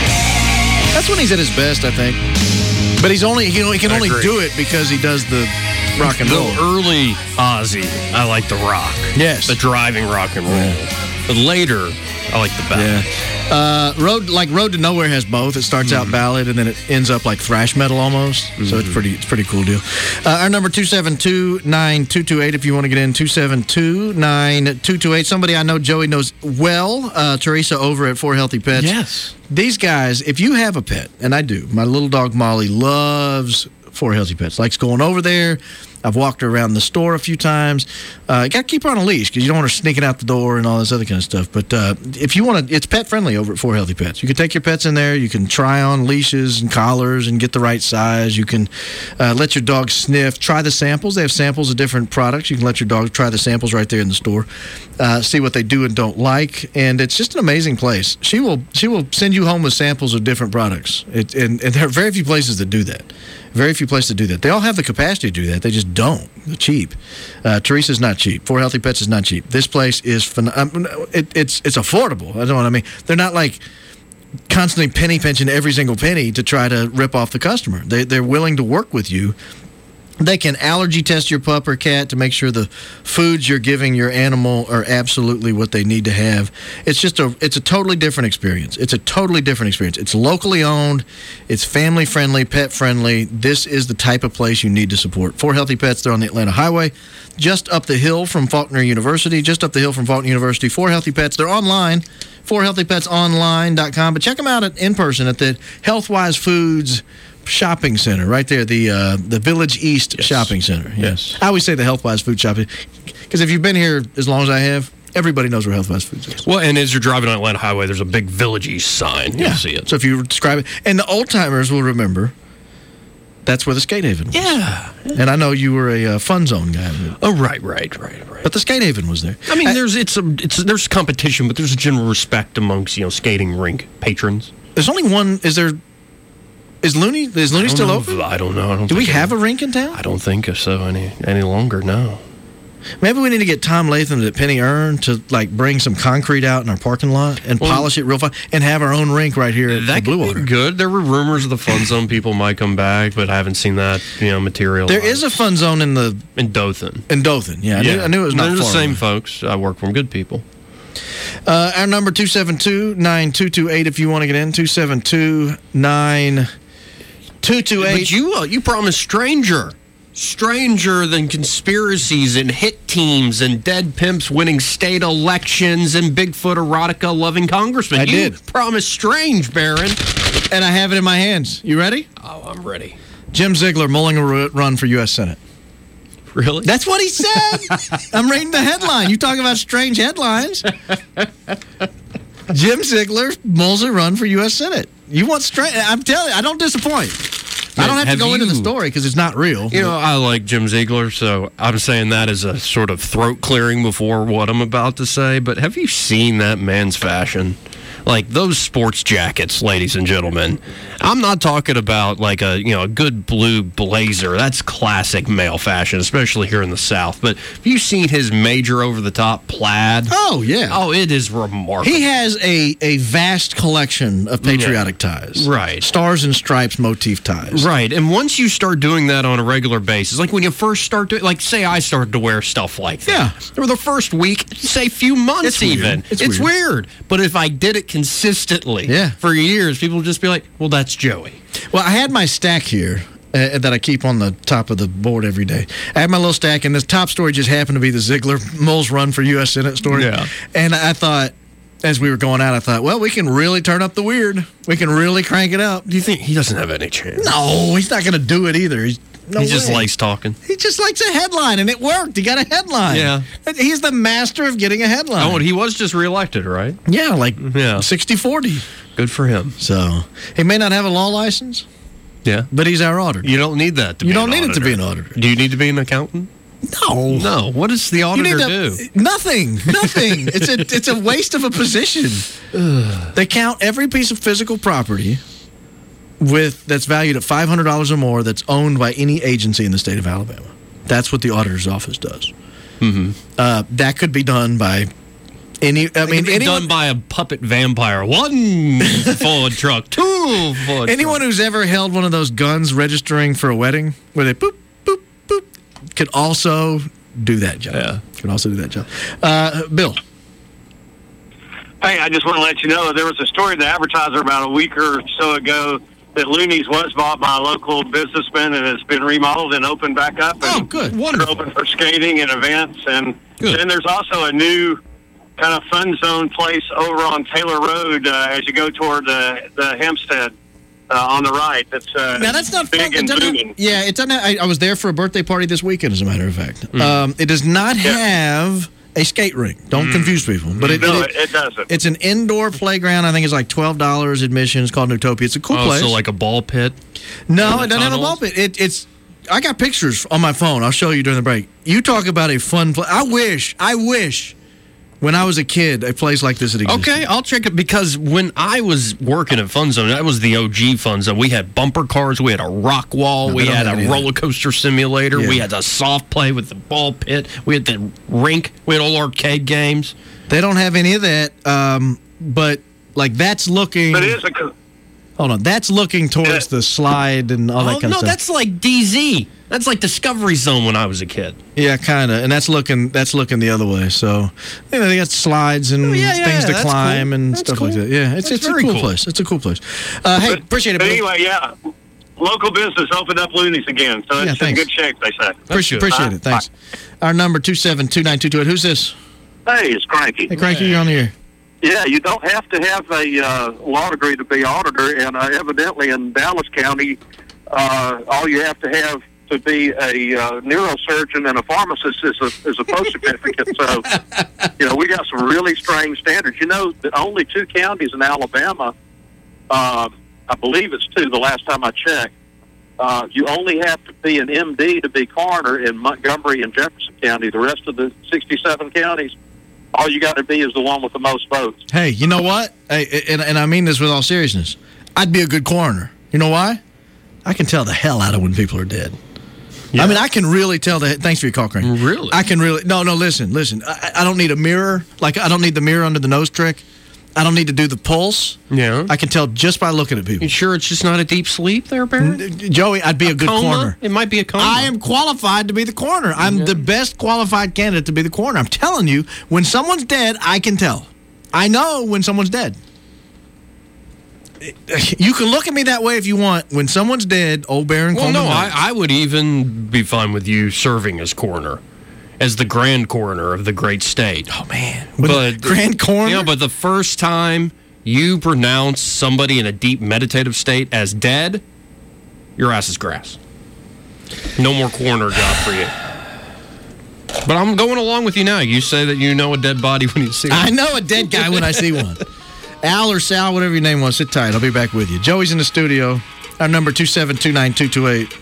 That's when he's at his best, I think. But he's only, you know, he can I only agree. do it because he does the rock and roll. The early Ozzy, I like the rock. Yes. The driving rock and roll. Yeah. But later, I like the ballad. Yeah. Uh, Road like Road to Nowhere has both. It starts mm-hmm. out ballad and then it ends up like thrash metal almost. Mm-hmm. So it's pretty it's pretty cool deal. Uh, our number two seven two, nine two two eight if you want to get in, two seven two, nine two two eight. Somebody I know Joey knows well, uh, Teresa over at Four Healthy Pets. Yes. These guys, if you have a pet, and I do, my little dog Molly loves Four Healthy Pets. Likes going over there. I've walked her around the store a few times. Uh, got to keep her on a leash because you don't want her sneaking out the door and all this other kind of stuff. But uh, if you want to, it's pet friendly over at Four Healthy Pets. You can take your pets in there. You can try on leashes and collars and get the right size. You can uh, let your dog sniff. Try the samples. They have samples of different products. You can let your dog try the samples right there in the store. Uh, see what they do and don't like. And it's just an amazing place. She will she will send you home with samples of different products. It, and, and there are very few places that do that. Very few places to do that. They all have the capacity to do that. They just don't. They're cheap. Uh, Teresa's not cheap. Four Healthy Pets is not cheap. This place is phen- um, it, it's it's affordable. I don't know what I mean. They're not like constantly penny pinching every single penny to try to rip off the customer. They they're willing to work with you. They can allergy test your pup or cat to make sure the foods you're giving your animal are absolutely what they need to have. It's just a it's a totally different experience. It's a totally different experience. It's locally owned. It's family friendly, pet friendly. This is the type of place you need to support. Four Healthy Pets, they're on the Atlanta Highway, just up the hill from Faulkner University, just up the hill from Faulkner University. Four Healthy Pets, they're online, four healthy pets online dot com. But check them out at, in person at the Healthwise Foods Shopping Center, right there, the uh, the Village East yes. Shopping Center. Yes. yes. I always say the Healthwise Food Shopping, because if you've been here as long as I have, everybody knows where Healthwise Foods is. Well, and as you're driving on Atlanta Highway, there's a big Village East sign. You'll yeah. see it. So if you describe it, and the old timers will remember, that's where the Skate Haven was. Yeah. And I know you were a uh, Fun Zone guy. Oh, right, right, right, right. But the Skate Haven was there. I mean, I, there's it's a it's there's competition, but there's a general respect amongst you know skating rink patrons. There's only one. Is there? Is Looney is Looney still open? I don't know. I don't Do we have it, a rink in town? I don't think so any any longer. No. Maybe we need to get Tom Latham at Penny Earn to like bring some concrete out in our parking lot and well, polish it real fine and have our own rink right here at that Blue Water. Good. There were rumors of the Fun Zone people might come back, but I haven't seen that you know material. There is a Fun Zone in the in Dothan. In Dothan, yeah. I, yeah. Knew, I knew it was not They're far the same away. folks. I work from good people. Uh, our number two seven two, nine two two eight if you want to get in, two seven two, nine two two eight. But you uh, you promised stranger. Stranger than conspiracies and hit teams and dead pimps winning state elections and Bigfoot erotica loving congressmen. I you did. promised strange, Barron. And I have it in my hands. You ready? Oh, I'm ready. Jim Ziegler mulling a run for U S Senate. Really? That's what he said. I'm reading the headline. You talk about strange headlines. Jim Ziegler mulls a run for U S Senate. You want straight? I'm telling you, I don't disappoint. I don't have, have to go you, into the story because it's not real. You know, I like Jim Ziegler, so I'm saying that as a sort of throat clearing before what I'm about to say. But have you seen that man's fashion? Like those sports jackets, ladies and gentlemen. I'm not talking about like a you know a good blue blazer. That's classic male fashion, especially here in the South. But have you seen his major over the top plaid? Oh yeah. Oh, it is remarkable. He has a, a vast collection of patriotic yeah. ties. Right. Stars and stripes motif ties. Right. And once you start doing that on a regular basis, like when you first start doing, like say I started to wear stuff like that. Yeah. Or the first week, say few months it's even. Weird. It's, it's weird. weird. But if I did it consistently yeah. for years, people would just be like, well, that's Joey. Well, I had my stack here uh, that I keep on the top of the board every day. I had my little stack, and this top story just happened to be the Ziegler Moles run for U S Senate story. Yeah. And I thought, as we were going out, I thought, well, we can really turn up the weird. We can really crank it up. Do you think he doesn't have any chance? No, he's not going to do it either. He's No he just way. likes talking. He just likes a headline, and it worked. He got a headline. Yeah. He's the master of getting a headline. Oh, and he was just reelected, right? Yeah, like yeah. sixty forty. Good for him. So, he may not have a law license. Yeah. But he's our auditor. You don't need that to you be don't an need auditor. it to be an auditor. Do you need to be an accountant? No. No. What does the auditor to, do? Nothing. Nothing. it's a it's a waste of a position. They count every piece of physical property with that's valued at five hundred dollars or more that's owned by any agency in the state of Alabama. That's what the auditor's office does. Mm-hmm. Uh, that could be done by any. I it mean, could be anyone, done by a puppet vampire. One Ford truck, two Ford. Anyone truck. who's ever held one of those guns registering for a wedding, where they boop boop boop, could also do that job. Yeah, could also do that job. Uh, Bill. Hey, I just want to let you know there was a story in the Advertiser about a week or so ago that Looney's was bought by a local businessman and it's been remodeled and opened back up. And oh, good. Wonderful. Open for skating and events. And good. Then there's also a new kind of fun zone place over on Taylor Road uh, as you go toward uh, the Hempstead uh, on the right. That's uh, now that's not big fun. and It booming. have, yeah, it doesn't. Have, I, I was there for a birthday party this weekend, as a matter of fact. Mm. Um, it does not have a skate rink. Don't mm. confuse people. But it, no, it, it doesn't. It's an indoor playground. I think it's like twelve dollars admission. It's called Newtopia. It's a cool oh, place. So like a ball pit? No, it doesn't have a ball pit. It, it's. I got pictures on my phone. I'll show you during the break. You talk about a fun place. I wish. I wish. When I was a kid, a place like this had existed. Okay, I'll check it because when I was working at Fun Zone, that was the O G Fun Zone. We had bumper cars, we had a rock wall, no, we had a anything. roller coaster simulator, yeah. we had a soft play with the ball pit, we had the rink, we had all arcade games. They don't have any of that, um, but like that's looking. But it is a. Hold on, that's looking towards the slide and all that oh, kind no, of stuff. No, that's like D Z. That's like Discovery Zone when I was a kid. Yeah, kind of, and that's looking that's looking the other way. So, you know, they got slides and oh, yeah, yeah, things yeah, to climb cool. and that's stuff cool. like that. Yeah, it's that's it's a cool, cool place. It's a cool place. Uh, hey, but, appreciate it. But Bill. anyway, yeah, local business opened up Looney's again, so Yeah, it's in thanks. good shape. They say. Appreciate, appreciate it. Thanks. Our number two seven two nine two two eight. Who's this? Hey, it's Cranky. Hey, Cranky, you're on the air. Yeah, you don't have to have a uh, law degree to be auditor, and uh, evidently in Dallas County, uh, all you have to have to be a uh, neurosurgeon and a pharmacist is a, is a post certificate. So, you know, we got some really strange standards. You know, the only two counties in Alabama, uh, I believe it's two the last time I checked, uh, you only have to be an M D to be coroner in Montgomery and Jefferson County. The rest of the sixty-seven counties, all you got to be is the one with the most votes. Hey, you know what? Hey, and, and I mean this with all seriousness. I'd be a good coroner. You know why? I can tell the hell out of when people are dead. Yeah. I mean, I can really tell the. Thanks for your call, Cranky. Really? I can really. No, no. Listen, listen. I, I don't need a mirror. Like I don't need the mirror under the nose trick. I don't need to do the pulse. Yeah. I can tell just by looking at people. You sure it's just not a deep sleep there, Barry? Joey, I'd be a, a good coma? coroner. It might be a coma. I am qualified to be the coroner. I'm yeah. the best qualified candidate to be the coroner. I'm telling you, when someone's dead, I can tell. I know when someone's dead. You can look at me that way if you want. When someone's dead, old Baron Well, Coleman no, knows. I, I would even be fine with you serving as coroner, as the grand coroner of the great state. Oh, man. But grand coroner? Yeah, but the first time you pronounce somebody in a deep meditative state as dead, your ass is grass. No more coroner job for you. But I'm going along with you now. You say that you know a dead body when you see one. I know a dead guy when I see one. Al or Sal, whatever your name was, sit tight. I'll be back with you. Joey's in the studio. Our number two seven two nine two two eight.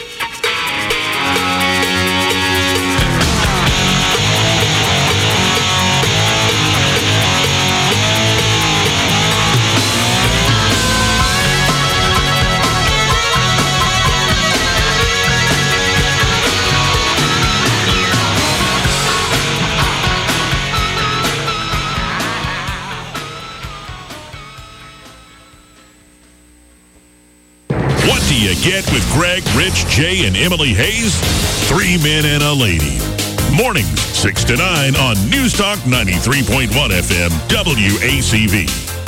Get with Greg, Rich, Jay, and Emily Hayes. Three men and a lady. Mornings, six to nine on News Talk ninety-three point one F M, W A C V.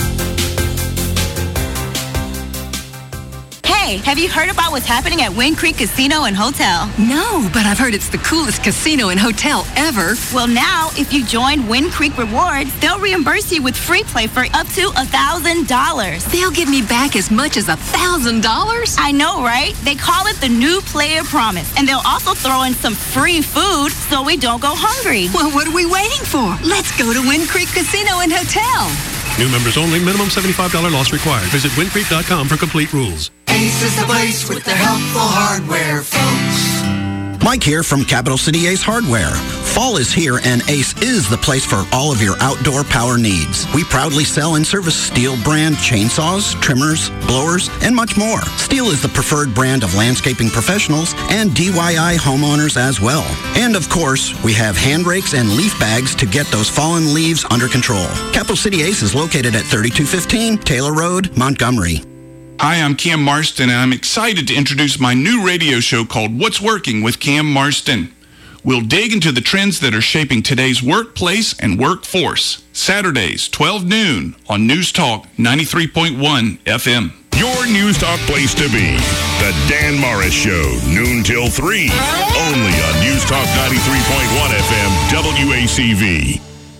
Hey, have you heard about what's happening at Wind Creek Casino and Hotel? No, but I've heard it's the coolest casino and hotel ever. Well, now, if you join Wind Creek Rewards, they'll reimburse you with free play for up to one thousand dollars. They'll give me back as much as one thousand dollars? I know, right? They call it the New Player Promise, and they'll also throw in some free food so we don't go hungry. Well, what are we waiting for? Let's go to Wind Creek Casino and Hotel. New members only. Minimum seventy-five dollars loss required. Visit wind creek dot com for complete rules. Ace is the place with the helpful hardware, folks. Mike here from Capital City Ace Hardware. Fall is here and Ace is the place for all of your outdoor power needs. We proudly sell and service Steel brand chainsaws, trimmers, blowers, and much more. Steel is the preferred brand of landscaping professionals and D I Y homeowners as well. And of course, we have hand rakes and leaf bags to get those fallen leaves under control. Capital City Ace is located at thirty-two fifteen Taylor Road, Montgomery. Hi, I'm Cam Marston, and I'm excited to introduce my new radio show called What's Working with Cam Marston. We'll dig into the trends that are shaping today's workplace and workforce. Saturdays, twelve noon on News Talk ninety-three point one F M. Your News Talk place to be. The Dan Morris Show, noon till three. Only on News Talk ninety-three point one F M, W A C V.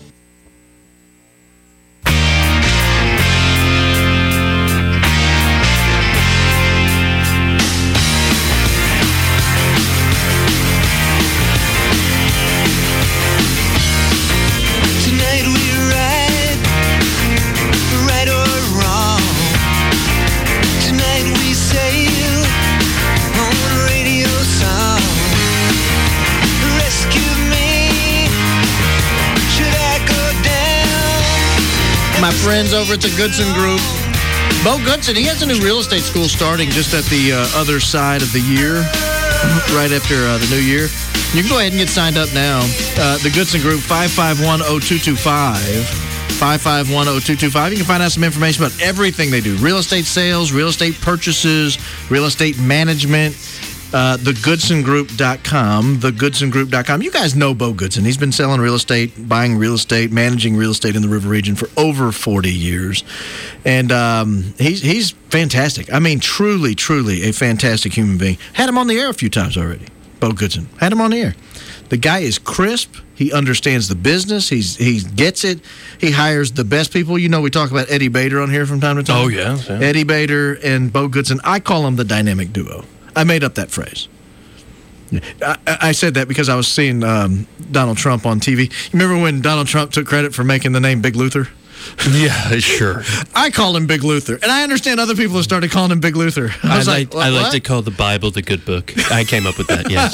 My friends over at the Goodson Group. Bo Goodson, he has a new real estate school starting just at the uh, other side of the year, right after uh, the new year. You can go ahead and get signed up now. Uh, the Goodson Group, five five one, oh two two five. five five one, oh two two five. You can find out some information about everything they do. Real estate sales, real estate purchases, real estate management. Uh, the goodson group dot com, the goodson group dot com. You guys know Bo Goodson. He's been selling real estate, buying real estate, managing real estate in the River Region for over forty years. And um, he's he's fantastic. I mean, truly, truly a fantastic human being. Had him on the air a few times already, Bo Goodson. Had him on the air. The guy is crisp. He understands the business. He's He gets it. He hires the best people. You know, we talk about Eddie Bader on here from time to time. Oh, yeah. yeah. Eddie Bader and Bo Goodson. I call them the dynamic duo. I made up that phrase. I, I said that because I was seeing um, Donald Trump on T V. You remember when Donald Trump took credit for making the name Big Luther? Yeah, sure. I call him Big Luther. And I understand other people have started calling him Big Luther. I, I was like, like, I like what? to call the Bible the good book. I came up with that, yes.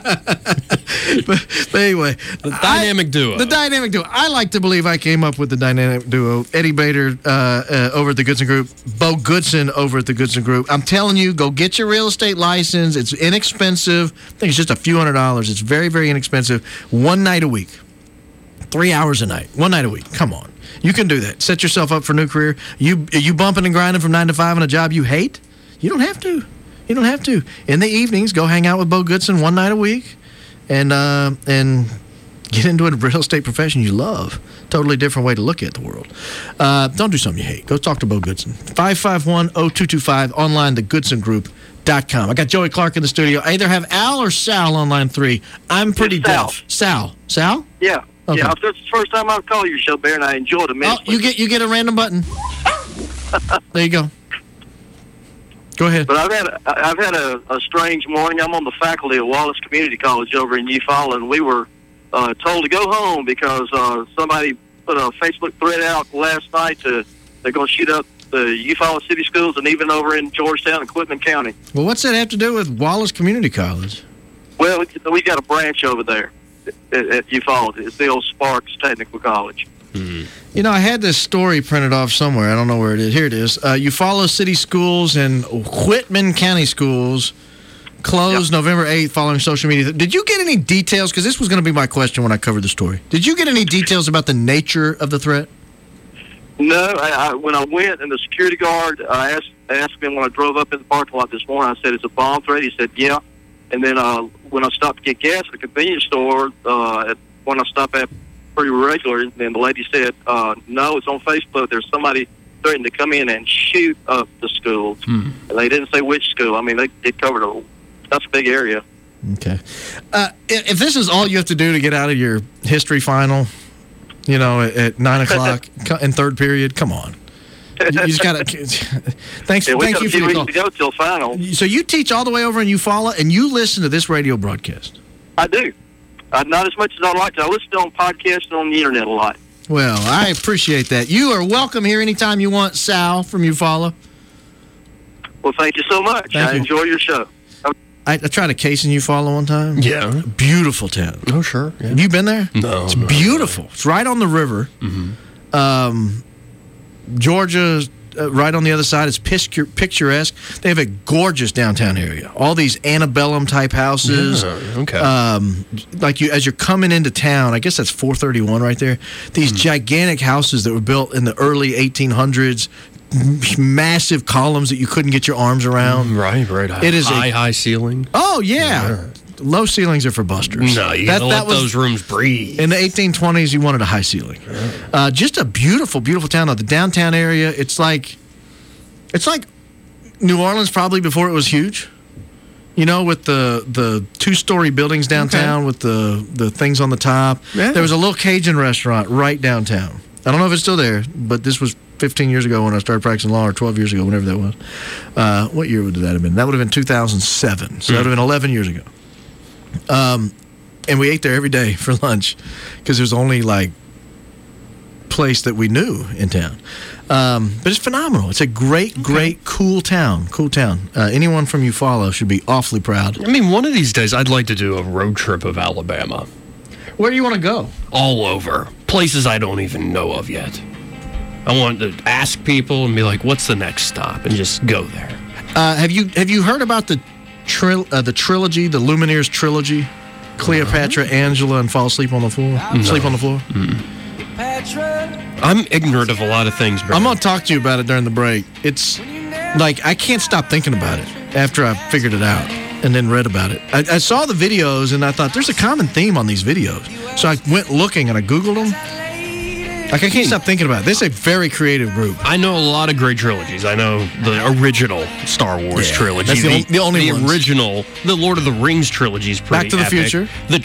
but, but anyway. The dynamic I, duo. The dynamic duo. I like to believe I came up with the dynamic duo. Eddie Bader uh, uh, over at the Goodson Group. Bo Goodson over at the Goodson Group. I'm telling you, go get your real estate license. It's inexpensive. I think it's just a few hundred dollars. It's very, very inexpensive. One night a week. Three hours a night. One night a week. Come on. You can do that. Set yourself up for a new career. You you bumping and grinding from nine to five on a job you hate? You don't have to. You don't have to. In the evenings, go hang out with Bo Goodson one night a week, and uh, and get into a real estate profession you love. Totally different way to look at the world. Uh, don't do something you hate. Go talk to Bo Goodson. five five one, oh two two five. Online, the goodson group dot com. I got Joey Clark in the studio. I either have Al or Sal on line three. I'm pretty It's Sal. deaf. Sal. Sal? Yeah. Okay. Yeah, this is the first time I've called your show, Bear, and I enjoyed it Oh, immensely. you get you get a random button. There you go. Go ahead. But I've had a, I've had a, a strange morning. I'm on the faculty at Wallace Community College over in Eufaula, and we were uh, told to go home because uh, somebody put a Facebook thread out last night to They're going to shoot up the Eufaula City Schools and even over in Georgetown and Quitman County. Well, what's that have to do with Wallace Community College? Well, we got a branch over there at, at Eufaula. It's the old Sparks Technical College. Mm-hmm. You know, I had this story printed off somewhere. I don't know where it is. Here it is. Uh, Eufaula City Schools and Quitman County Schools closed yep. November eighth following social media. Did you get any details? Because this was going to be my question when I covered the story. Did you get any details about the nature of the threat? No. I, I, when I went and the security guard I asked, asked me when I drove up in the parking lot this morning, I said, it's a bomb threat? He said, yeah. And then uh, when I stopped to get gas at the convenience store, uh, at, when I stopped at pretty regular, and the lady said, uh, no, it's on Facebook. There's somebody threatening to come in and shoot up the schools. Hmm. And they didn't say which school. I mean, they, they covered a, that's a big area. Okay. Uh, if this is all you have to do to get out of your history final, you know, at, at nine o'clock in third period, come on. You, you just got to. Thanks. Yeah, we thank got you a for few your weeks call. to go till final. So you teach all the way over in Eufaula, and you listen to this radio broadcast. I do. Uh, not as much as I'd like to. I listen on podcasts and on the internet a lot. Well, I appreciate that. You are welcome here anytime you want, Sal from Eufaula. Well, thank you so much. Thank I you. enjoy your show. I, I tried a case in Eufaula one time. Yeah. Beautiful town. Oh, sure. Yeah. Have you been there? No. It's no, beautiful. No. It's right on the river. Mm-hmm. Um, Georgia, uh, right on the other side, is picture, picturesque. They have a gorgeous downtown area. All these antebellum type houses. Yeah, okay. Um, like you, as you're coming into town, I guess that's four thirty-one right there. These mm. gigantic houses that were built in the early eighteen hundreds. Massive columns that you couldn't get your arms around. Mm, right, right. It is high, a, high ceiling. Oh yeah. yeah. Low ceilings are for busters. No, you that, gotta that let was, those rooms breathe. In the eighteen twenties, you wanted a high ceiling. Yeah. Uh, just a beautiful, beautiful town. Though. The downtown area, it's like, it's like New Orleans probably before it was huge. You know, with the the two story buildings downtown okay. with the the things on the top. Yeah. There was a little Cajun restaurant right downtown. I don't know if it's still there, but this was fifteen years ago when I started practicing law, or twelve years ago, whenever that was. Uh, what year would that have been? That would have been two thousand seven. So mm. that would have been eleven years ago. Um, and we ate there every day for lunch because it was the only, like, place that we knew in town. Um, but it's phenomenal. It's a great, okay. great, cool town. Cool town. Uh, anyone from Eufaula should be awfully proud. I mean, one of these days, I'd like to do a road trip of Alabama. Where do you want to go? All over. Places I don't even know of yet. I want to ask people and be like, what's the next stop? And just go there. Uh, have you have you heard about the tril- uh, the trilogy, the Lumineers trilogy? Cleopatra, uh-huh. Angela, and Fall Asleep on the Floor? No. Sleep on the Floor? Mm. I'm ignorant of a lot of things, bro. I'm going to talk to you about it during the break. It's like, I can't stop thinking about it after I figured it out and then read about it. I, I saw the videos and I thought, there's a common theme on these videos. So I went looking and I Googled them. Like, I can't stop thinking about it. This is a very creative group. I know a lot of great trilogies. I know the original Star Wars yeah, trilogy. That's the, the, the only The ones. original, the Lord of the Rings trilogy is pretty Back to the epic. Future. The